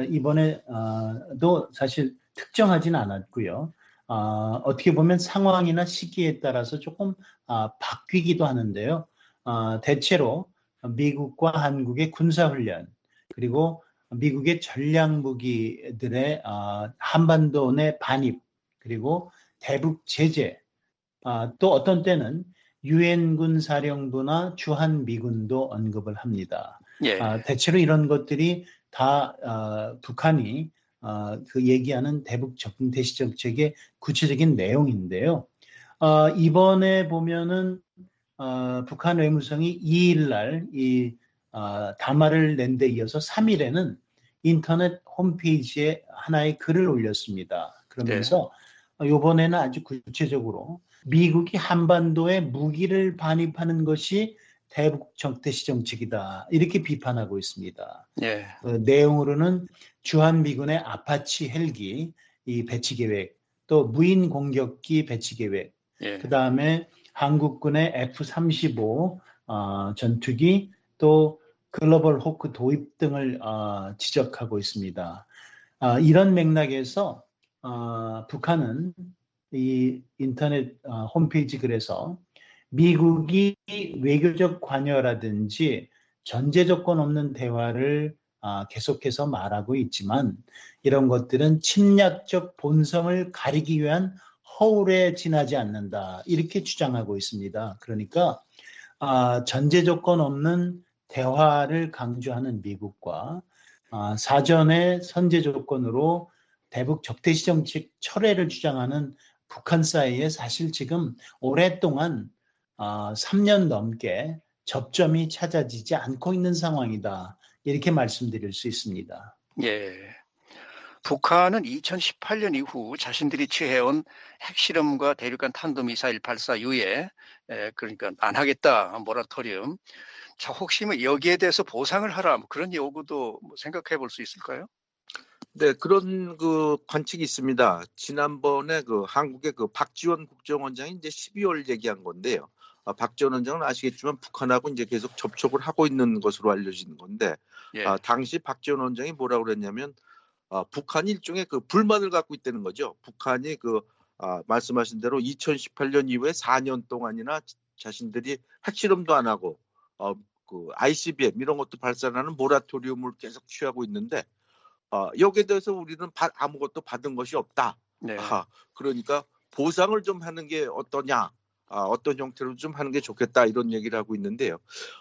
이번에도 사실 특정하지는 않았고요. 어떻게 보면 상황이나 시기에 따라서 조금 바뀌기도 하는데요. 대체로 미국과 한국의 군사훈련 그리고 미국의 전략무기들의 한반도 내 반입 그리고 대북 제재 또 어떤 때는 유엔군 사령부나 주한미군도 언급을 합니다. 예. 대체로 이런 것들이 다 북한이 그 얘기하는 대북 적대시 정책의 구체적인 내용인데요. 이번에 보면은 북한 외무성이 2일 날 이 담화를 낸 데 이어서 3일에는 인터넷 홈페이지에 하나의 글을 올렸습니다. 그러면서 이번에는 아주 구체적으로 미국이 한반도에 무기를 반입하는 것이 대북 적대시 정책이다. 이렇게 비판하고 있습니다. 예. 내용으로는 주한미군의 아파치 헬기 이 배치 계획, 또 무인 공격기 배치 계획, 예. 그다음에 한국군의 F-35 전투기, 또 글로벌 호크 도입 등을 지적하고 있습니다. 이런 맥락에서 북한은 이 인터넷 홈페이지 글에서 미국이 외교적 관여라든지 전제 조건 없는 대화를 계속해서 말하고 있지만 이런 것들은 침략적 본성을 가리기 위한 허울에 지나지 않는다. 이렇게 주장하고 있습니다. 그러니까 전제 조건 없는 대화를 강조하는 미국과 사전에 선제 조건으로 대북 적대시 정책 철회를 주장하는 북한 사이에 사실 지금 오랫동안 3년 넘게 접점이 찾아지지 않고 있는 상황이다. 이렇게 말씀드릴 수 있습니다. 예. 북한은 2018년 이후 자신들이 취해온 핵실험과 대륙간 탄도미사일 발사 이후에 그러니까 안 하겠다 모라토리움. 자, 혹시 뭐 여기에 대해서 보상을 하라 뭐 그런 요구도 뭐 생각해 볼 수 있을까요? 네, 그런 그 관측이 있습니다. 지난번에 그 한국의 그 박지원 국정원장이 이제 12월 얘기한 건데요. 박지원 원장은 아시겠지만 북한하고 이제 계속 접촉을 하고 있는 것으로 알려진 건데, 예. 당시 박지원 원장이 뭐라고 그랬냐면, 북한이 일종의 그 불만을 갖고 있다는 거죠. 북한이 말씀하신 대로 2018년 이후에 4년 동안이나 자신들이 핵실험도 안 하고, 그 ICBM 이런 것도 발사하는 모라토리움을 계속 취하고 있는데, 여기에 대해서 우리는 아무것도 받은 것이 없다. 네. 그러니까 보상을 좀 하는 게 어떠냐, 어떤 형태로 좀 하는 게 좋겠다 이런 얘기를 하고 있는데요.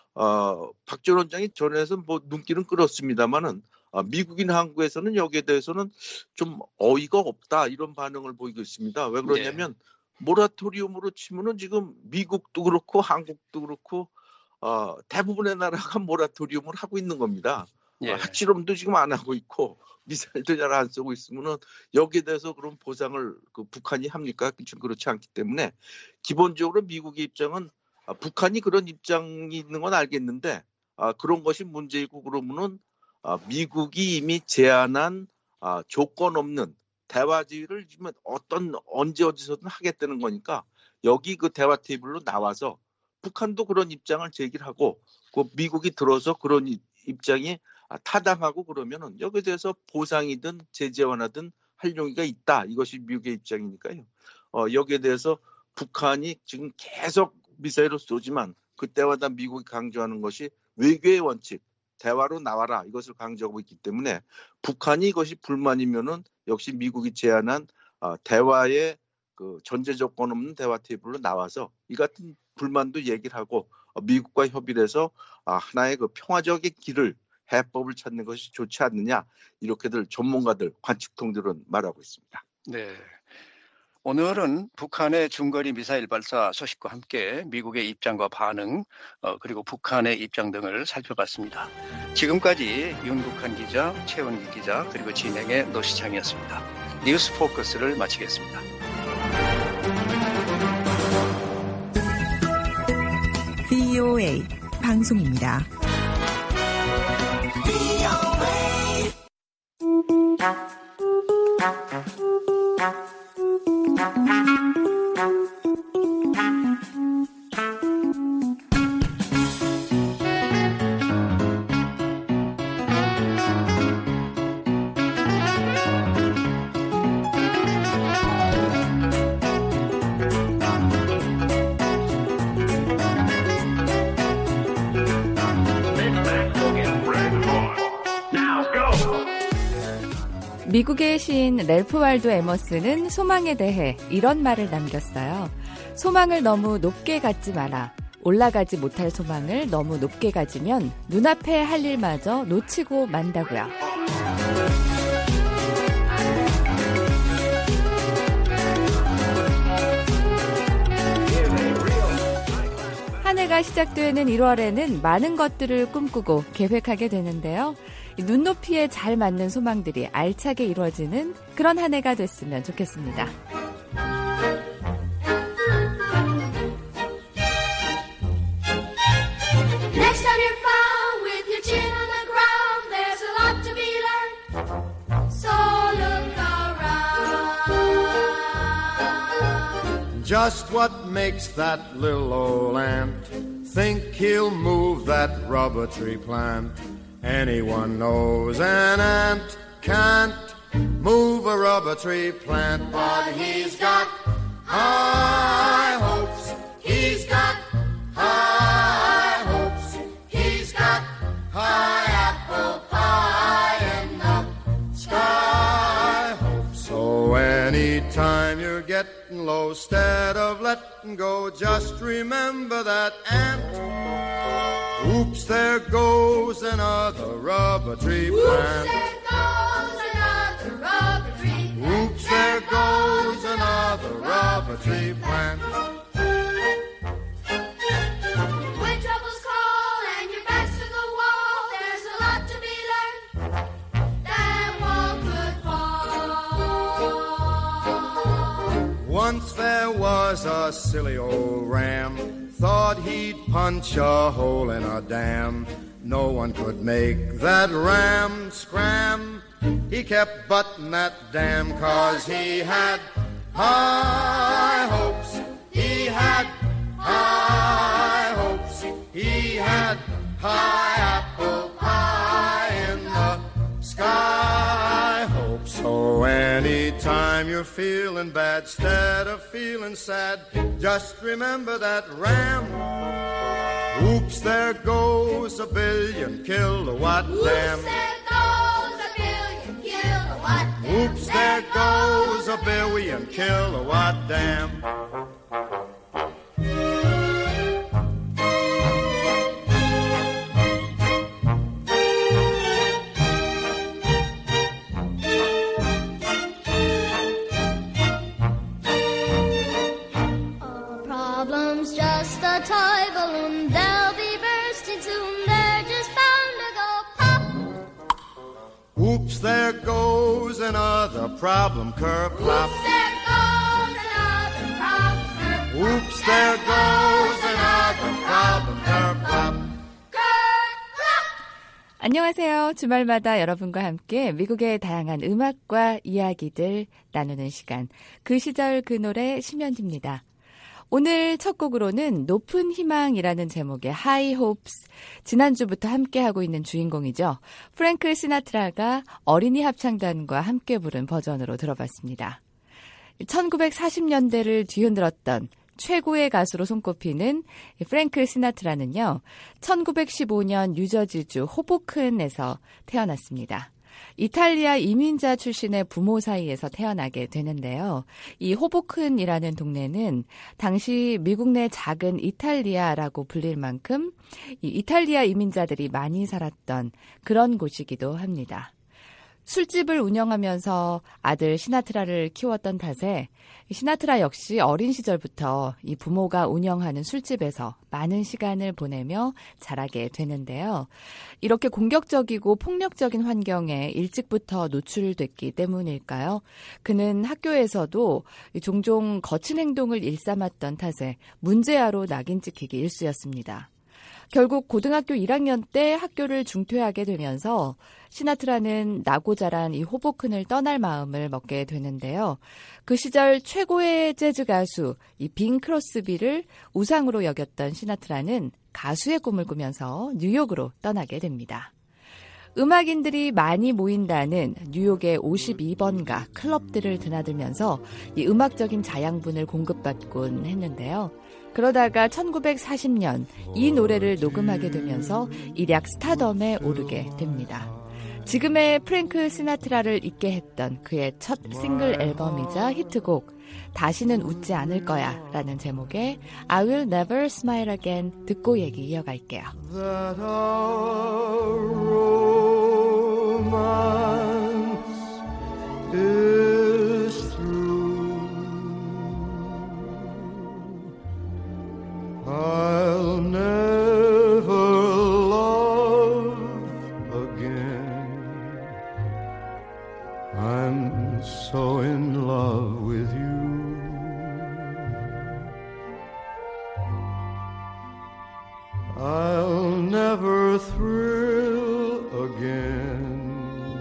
박지원 원장이 전에서 뭐 눈길은 끌었습니다만은 미국이나 한국에서는 여기에 대해서는 좀 어이가 없다 이런 반응을 보이고 있습니다. 왜 그러냐면 모라토리움으로 치면은 지금 미국도 그렇고 한국도 그렇고 대부분의 나라가 모라토리움을 하고 있는 겁니다. 핵실험도 지금 안 하고 있고 미사일도 잘 안 쓰고 있으면은 여기에 대해서 그런 보상을 북한이 합니까? 그렇지 않기 때문에 기본적으로 미국의 입장은 북한이 그런 입장이 있는 건 알겠는데 그런 것이 문제이고 그러면은 미국이 이미 제안한 조건 없는 대화지를 언제 어디서든 하겠다는 거니까 여기 그 대화 테이블로 나와서 북한도 그런 입장을 제기를 하고 그 미국이 들어서 그런 입장이 타당하고 그러면은 여기에 대해서 보상이든 제재 완화든 할 용의가 있다. 이것이 미국의 입장이니까요. 여기에 대해서 북한이 지금 계속 미사일을 쏘지만 그때마다 미국이 강조하는 것이 외교의 원칙, 대화로 나와라 이것을 강조하고 있기 때문에 북한이 이것이 불만이면은 역시 미국이 제안한 대화의 그 전제 조건 없는 대화 테이블로 나와서 이 같은 불만도 얘기를 하고 미국과 협의를 해서 하나의 그 평화적인 길을 해법을 찾는 것이 좋지 않느냐 이렇게들 전문가들 관측통들은 말하고 있습니다. 네. 오늘은 북한의 중거리 미사일 발사 소식과 함께 미국의 입장과 반응 그리고 북한의 입장 등을 살펴봤습니다. 지금까지 윤국한 기자, 최원기 기자 그리고 진행의 노시창이었습니다. 뉴스 포커스를 마치겠습니다. VOA 방송입니다. 미국의 시인 랠프 waldo 에머스는 소망에 대해 이런 말을 남겼어요. 소망을 너무 높게 갖지 마라. 올라가지 못할 소망을 너무 높게 가지면 눈앞에 할 일마저 놓치고 만다고요. 한 해가 시작되는 1월에는 많은 것들을 꿈꾸고 계획하게 되는데요. 눈높이에 잘 맞는 소망들이 알차게 이루어지는 그런 한 해가 됐으면 좋겠습니다. Next time you're found with your chin on the ground, there's a lot to be learned, so look around. Just what makes that little old ant think he'll move that rubber tree plant? Anyone knows an ant can't move a rubber tree plant, but he's got high hopes. He's got high hopes. He's got high apple pie in the sky hopes. So anytime you're getting low, instead of letting go, just remember that ant. Oops, there goes another rubber tree plant. Oops, there goes another rubber tree plant. Oops, there goes another rubber tree plant. When troubles call and your back's to the wall, there's a lot to Once there was a silly old ram, thought he'd punch a hole in a dam. No one could make that ram scram. He kept butting that dam 'cause he had high hopes. He had high hopes. He had high apple pie in the sky hopes. So anytime you're feeling bad, instead of feeling sad, just remember that ram. Oops, there goes a billion kilowatt dam. Oops, there goes a billion kilowatt dam. Problem's just a toy balloon. They'll be bursting soon. They're just bound to go pop. Oops, there goes another problem, kerplop. Oops, there goes another problem. Oops, there goes another problem, kerplop. 안녕하세요. 주말마다 여러분과 함께 미국의 다양한 음악과 이야기들 나누는 시간. 그 시절 그 노래 심연지입니다. 오늘 첫 곡으로는 높은 희망이라는 제목의 High Hopes, 지난주부터 함께하고 있는 주인공이죠. 프랭크 시나트라가 어린이 합창단과 함께 부른 버전으로 들어봤습니다. 1940년대를 뒤흔들었던 최고의 가수로 손꼽히는 프랭크 시나트라는요, 1915년 뉴저지주 호보큰에서 태어났습니다. 이탈리아 이민자 출신의 부모 사이에서 태어나게 되는데요. 이 호보큰이라는 동네는 당시 미국 내 작은 이탈리아라고 불릴 만큼 이 이탈리아 이민자들이 많이 살았던 그런 곳이기도 합니다. 술집을 운영하면서 아들 시나트라를 키웠던 탓에 시나트라 역시 어린 시절부터 이 부모가 운영하는 술집에서 많은 시간을 보내며 자라게 되는데요. 이렇게 공격적이고 폭력적인 환경에 일찍부터 노출됐기 때문일까요? 그는 학교에서도 종종 거친 행동을 일삼았던 탓에 문제아로 낙인 찍히기 일쑤였습니다. 결국 고등학교 1학년 때 학교를 중퇴하게 되면서 시나트라는 나고 자란 이 호보큰을 떠날 마음을 먹게 되는데요. 그 시절 최고의 재즈 가수 이 빙 크로스비를 우상으로 여겼던 시나트라는 가수의 꿈을 꾸면서 뉴욕으로 떠나게 됩니다. 음악인들이 많이 모인다는 뉴욕의 52번가 클럽들을 드나들면서 이 음악적인 자양분을 공급받곤 했는데요. 그러다가 1940년 이 노래를 녹음하게 되면서 일약 스타덤에 오르게 됩니다. 지금의 프랭크 시나트라를 잊게 했던 그의 첫 싱글 앨범이자 히트곡 다시는 웃지 않을 거야 라는 제목의 I will never smile again 듣고 얘기 이어갈게요. That our romance is through. I'll never love again. I'm so in love with you. I'll never thrill again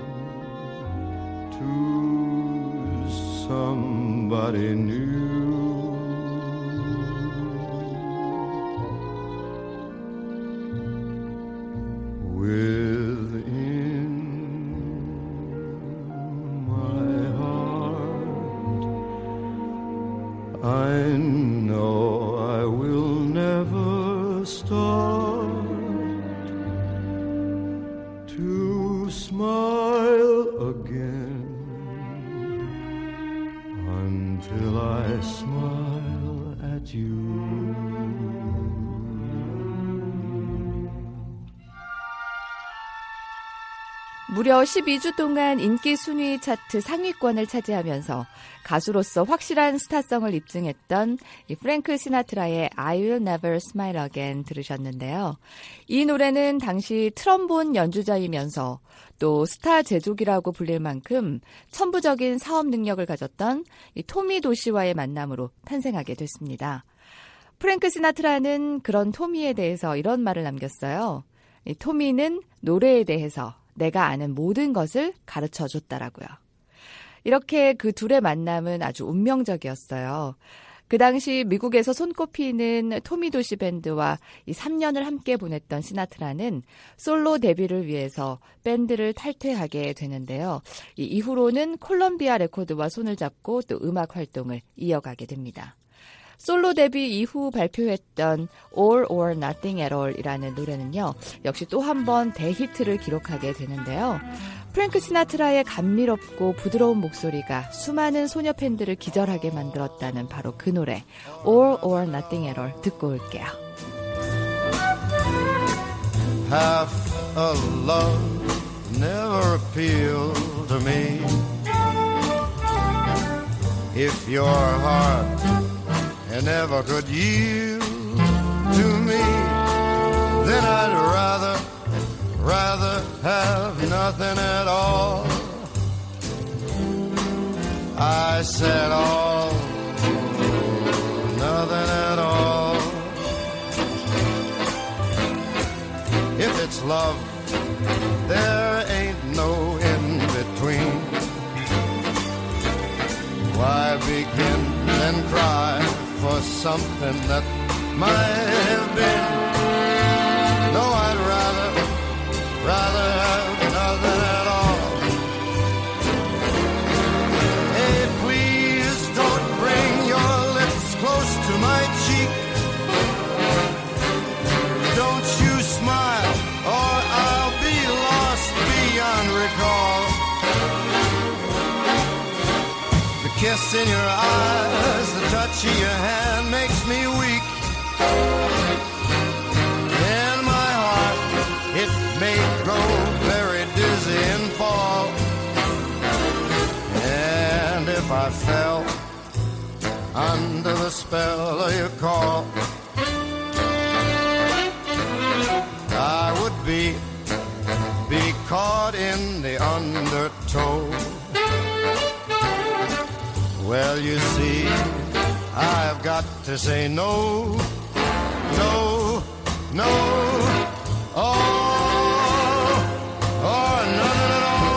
to somebody new. Within my heart, I know I will never start to smile again until I smile at you. 무려 12주 동안 인기 순위 차트 상위권을 차지하면서 가수로서 확실한 스타성을 입증했던 이 프랭크 시나트라의 I Will Never Smile Again 들으셨는데요. 이 노래는 당시 트럼본 연주자이면서 또 스타 제조기라고 불릴 만큼 천부적인 사업 능력을 가졌던 이 토미 도시와의 만남으로 탄생하게 됐습니다. 프랭크 시나트라는 그런 토미에 대해서 이런 말을 남겼어요. 이 토미는 노래에 대해서 내가 아는 모든 것을 가르쳐줬다라고요. 이렇게 그 둘의 만남은 아주 운명적이었어요. 그 당시 미국에서 손꼽히는 토미 도시 밴드와 이 3년을 함께 보냈던 시나트라는 솔로 데뷔를 위해서 밴드를 탈퇴하게 되는데요. 이 이후로는 콜럼비아 레코드와 손을 잡고 또 음악 활동을 이어가게 됩니다. 솔로 데뷔 이후 발표했던 All or Nothing at All 이라는 노래는요. 역시 또 한 번 대히트를 기록하게 되는데요. 프랭크 시나트라의 감미롭고 부드러운 목소리가 수많은 소녀 팬들을 기절하게 만들었다는 바로 그 노래 All or Nothing at All 듣고 올게요. Half a love never appealed to me. If your heart and never could yield to me, then I'd rather have nothing at all. I said all, nothing at all. If it's love, there ain't no in between. Why begin and cry for something that might have been? No, I'd rather have nothing at all. Hey, please don't bring your lips close to my cheek. Don't you smile or I'll be lost beyond recall. The kiss in your eyes, the touch of your hand makes me weak. And my heart, it may grow very dizzy and fall. And if I fell under the spell of your call, I would be caught in the undertow. Well, you see, I've got to say no, no, no, all or nothing at all.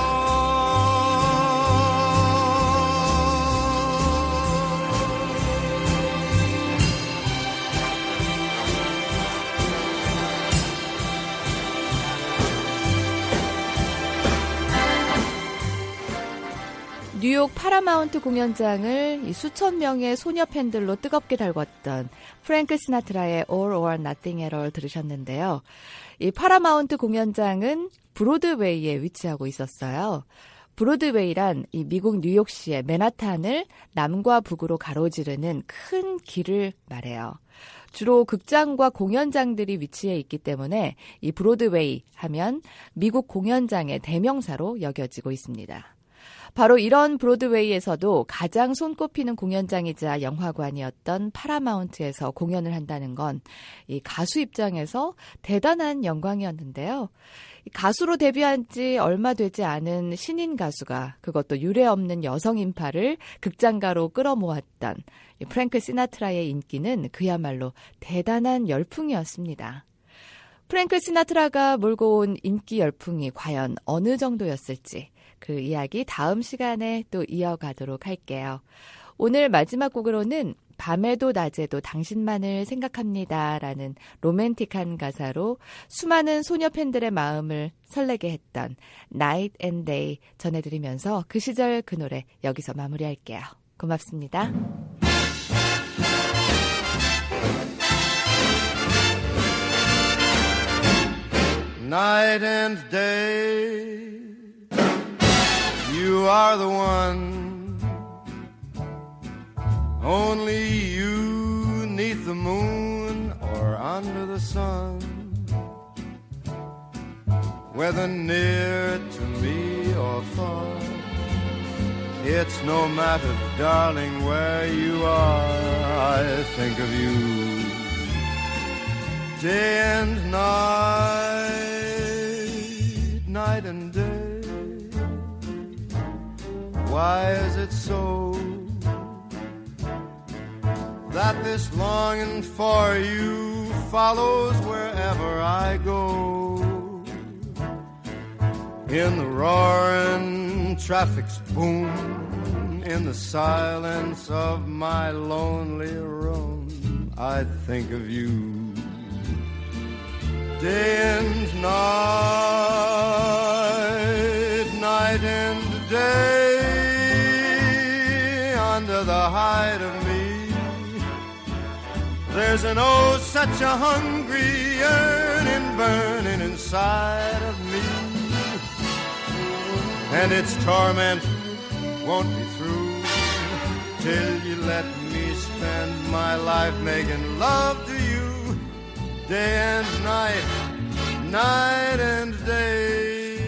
뉴욕 파라마운트 공연장을 이 수천 명의 소녀 팬들로 뜨겁게 달궜던 프랭크 시나트라의 All or Nothing at All 들으셨는데요. 이 파라마운트 공연장은 브로드웨이에 위치하고 있었어요. 브로드웨이란 이 미국 뉴욕시의 맨하탄을 남과 북으로 가로지르는 큰 길을 말해요. 주로 극장과 공연장들이 위치해 있기 때문에 이 브로드웨이 하면 미국 공연장의 대명사로 여겨지고 있습니다. 바로 이런 브로드웨이에서도 가장 손꼽히는 공연장이자 영화관이었던 파라마운트에서 공연을 한다는 건 이 가수 입장에서 대단한 영광이었는데요. 가수로 데뷔한 지 얼마 되지 않은 신인 가수가 그것도 유례없는 여성 인파를 극장가로 끌어모았던 이 프랭크 시나트라의 인기는 그야말로 대단한 열풍이었습니다. 프랭크 시나트라가 몰고 온 인기 열풍이 과연 어느 정도였을지 그 이야기 다음 시간에 또 이어가도록 할게요. 오늘 마지막 곡으로는 밤에도 낮에도 당신만을 생각합니다 라는 로맨틱한 가사로 수많은 소녀 팬들의 마음을 설레게 했던 Night and Day 전해드리면서 그 시절 그 노래 여기서 마무리할게요. 고맙습니다. Night and day, you are the one. Only you, 'neath the moon or under the sun, whether near to me afar. It's no matter, darling, where you are, I think of you day and night, night and day. Why is it so that this longing for you follows wherever I go? In the roaring traffic's boom, in the silence of my lonely room, I think of you day and night, night and day. Under the hide of me, there's an oh such a hungry yearning burning inside of me, and its torment won't be through till you let me spend my life making love to you day and night, night and day.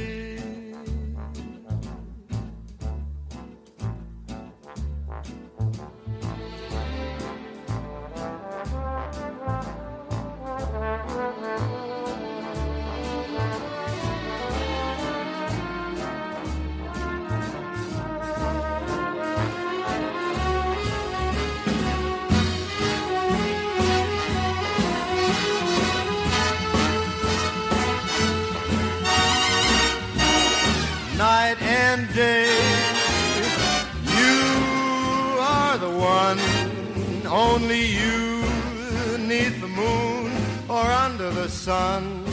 Night and day, you are the one, only you, 'neath the moon or under the sun.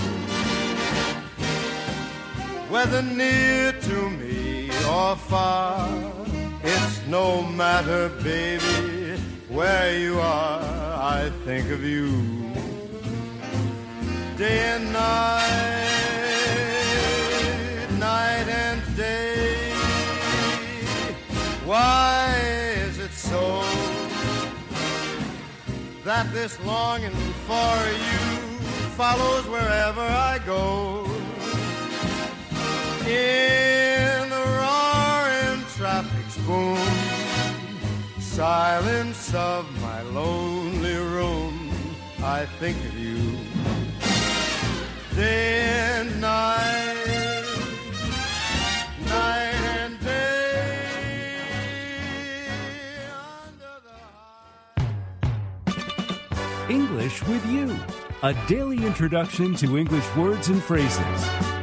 Whether near to me or far, it's no matter, baby, where you are, I think of you day and night, night and day. Why is it so that this longing for you follows wherever I go? In the roaring traffic's boom, silence of my lonely room, I think of you day and night, night and day. Under the English with You, a daily introduction to English words and phrases.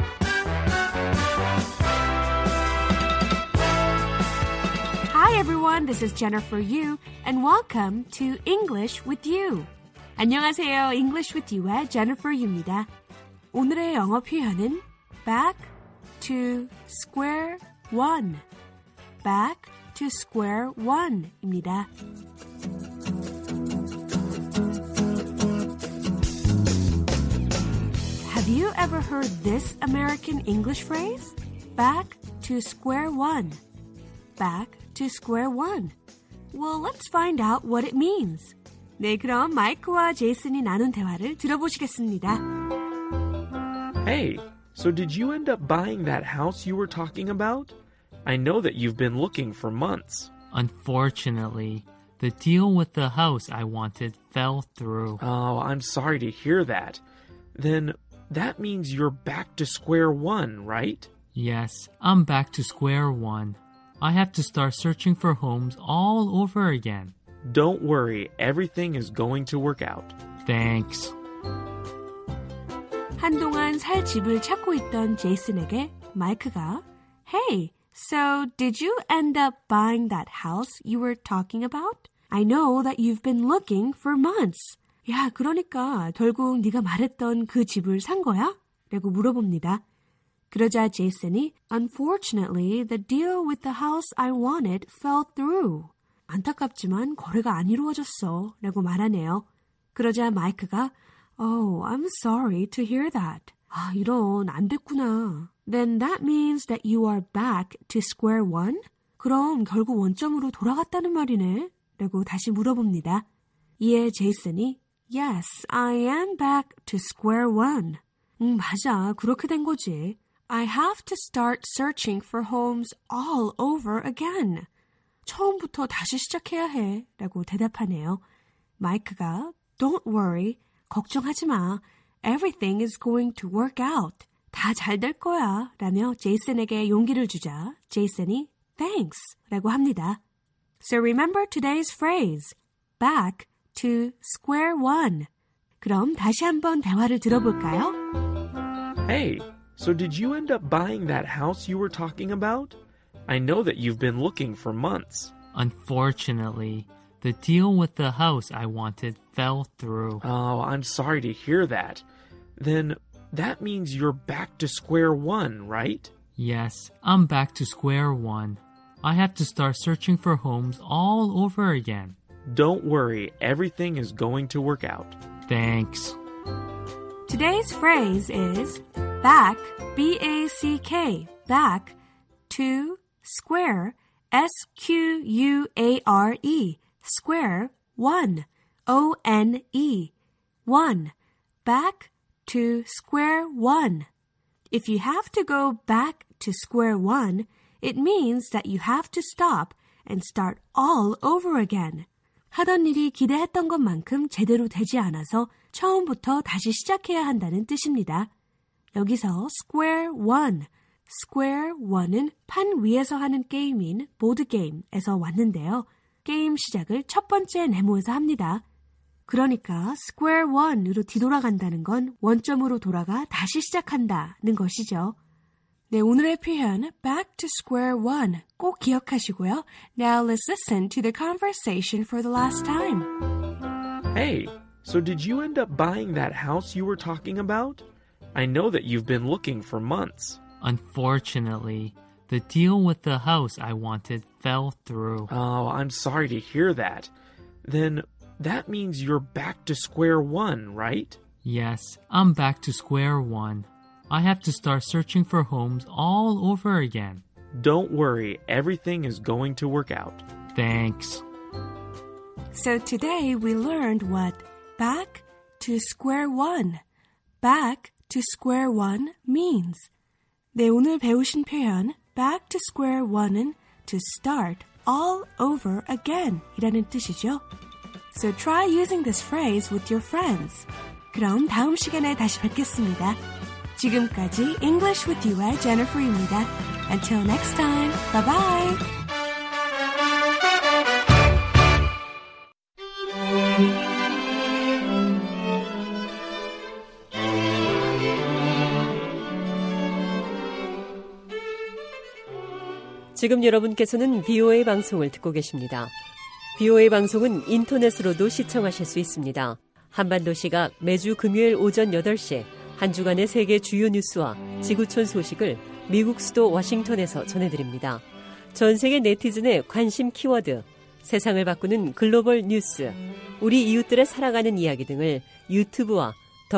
Hi everyone, this is Jennifer Yu, and welcome to English with You. 안녕하세요, English with You의 Jennifer Yu입니다. 오늘의 영어 표현은 back to square one, back to square one입니다. Have you ever heard this American English phrase? Back to square one. Back to square one. Well, let's find out what it means. 네, 그럼 마이크와 제이슨이 나눈 대화를 들어보시겠습니다. Hey, so did you end up buying that house you were talking about? I know that you've been looking for months. Unfortunately, the deal with the house I wanted fell through. Oh, I'm sorry to hear that. Then that means you're back to square one, right? Yes, I'm back to square one. I have to start searching for homes all over again. Don't worry, everything is going to work out. Thanks. 한동안 살 집을 찾고 있던 제이슨에게 마이크가 Hey, so did you end up buying that house you were talking about? I know that you've been looking for months. 야, 그러니까 결국 네가 말했던 그 집을 산 거야? 라고 물어봅니다. 그러자 제이슨이 Unfortunately, the deal with the house I wanted fell through. 안타깝지만 거래가 안 이루어졌어. 라고 말하네요. 그러자 마이크가 Oh, I'm sorry to hear that. 아, 이런 안 됐구나. Then that means that you are back to square one? 그럼 결국 원점으로 돌아갔다는 말이네. 라고 다시 물어봅니다. 이에 제이슨이 Yes, I am back to square one. 맞아. 그렇게 된 거지. I have to start searching for homes all over again. 처음부터 다시 시작해야 해 라고 대답하네요. 마이크가 Don't worry, 걱정하지 마. Everything is going to work out. 다 잘 될 거야 라며 제이슨에게 용기를 주자 제이슨이 Thanks 라고 합니다. So remember today's phrase, back to square one. 그럼 다시 한번 대화를 들어볼까요? Hey, so did you end up buying that house you were talking about? I know that you've been looking for months. Unfortunately, the deal with the house I wanted fell through. Oh, I'm sorry to hear that. Then that means you're back to square one, right? Yes, I'm back to square one. I have to start searching for homes all over again. Don't worry, everything is going to work out. Thanks. Today's phrase is back, B-A-C-K, back to square, S-Q-U-A-R-E, square, one, O-N-E, one, back to square one. If you have to go back to square one, it means that you have to stop and start all over again. 하던 일이 기대했던 것만큼 제대로 되지 않아서 처음부터 다시 시작해야 한다는 뜻입니다. 여기서 square one은 판 위에서 하는 게임인 보드게임에서 왔는데요. 게임 시작을 첫 번째 네모에서 합니다. 그러니까 square one으로 뒤돌아간다는 건 원점으로 돌아가 다시 시작한다는 것이죠. 네, 오늘의 표현 back to square one 꼭 기억하시고요. Now let's listen to the conversation for the last time. Hey, so did you end up buying that house you were talking about? I know that you've been looking for months. Unfortunately, the deal with the house I wanted fell through. Oh, I'm sorry to hear that. Then that means you're back to square one, right? Yes, I'm back to square one. I have to start searching for homes all over again. Don't worry, everything is going to work out. Thanks. So today we learned what back to square one means. 네, 오늘 배우신 표현 back to square one은 to start all over again 이라는 뜻이죠. So try using this phrase with your friends. 그럼 다음 시간에 다시 뵙겠습니다. 지금까지 English with You의 Jennifer입니다. Until next time, bye bye. 지금 여러분께서는 VOA 방송을 듣고 계십니다. VOA 방송은 인터넷으로도 시청하실 수 있습니다. 한반도 시각 매주 금요일 오전 8시 한 주간의 세계 주요 뉴스와 지구촌 소식을 미국 수도 워싱턴에서 전해드립니다. 전 세계 네티즌의 관심 키워드, 세상을 바꾸는 글로벌 뉴스, 우리 이웃들의 살아가는 이야기 등을 유튜브와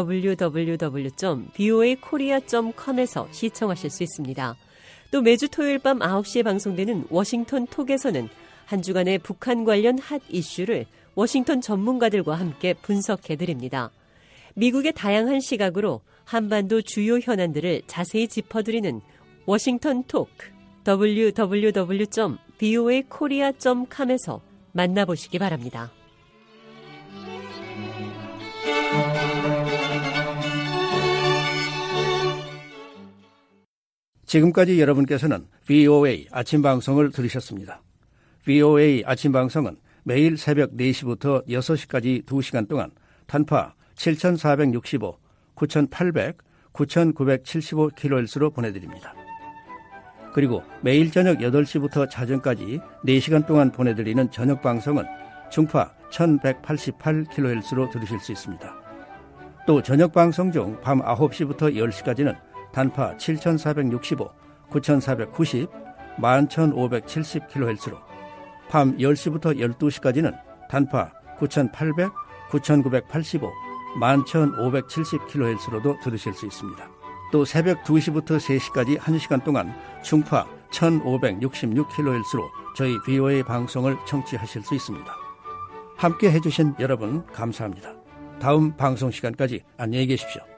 www.voakorea.com에서 시청하실 수 있습니다. 또 매주 토요일 밤 9시에 방송되는 워싱턴 톡에서는 한 주간의 북한 관련 핫 이슈를 워싱턴 전문가들과 함께 분석해드립니다. 미국의 다양한 시각으로 한반도 주요 현안들을 자세히 짚어드리는 워싱턴 톡, www.voakorea.com에서 만나보시기 바랍니다. 지금까지 여러분께서는 VOA 아침 방송을 들으셨습니다. VOA 아침 방송은 매일 새벽 4시부터 6시까지 2시간 동안 단파 7465, 9800, 9975kHz로 보내드립니다. 그리고 매일 저녁 8시부터 자정까지 4시간 동안 보내드리는 저녁 방송은 중파 1188kHz로 들으실 수 있습니다. 또 저녁 방송 중 밤 9시부터 10시까지는 단파 7465, 9490, 11570kHz로, 밤 10시부터 12시까지는 단파 9800, 9985, 11570kHz로도 들으실 수 있습니다. 또 새벽 2시부터 3시까지 1시간 동안 중파 1566kHz로 저희 VOA 방송을 청취하실 수 있습니다. 함께 해주신 여러분 감사합니다. 다음 방송 시간까지 안녕히 계십시오.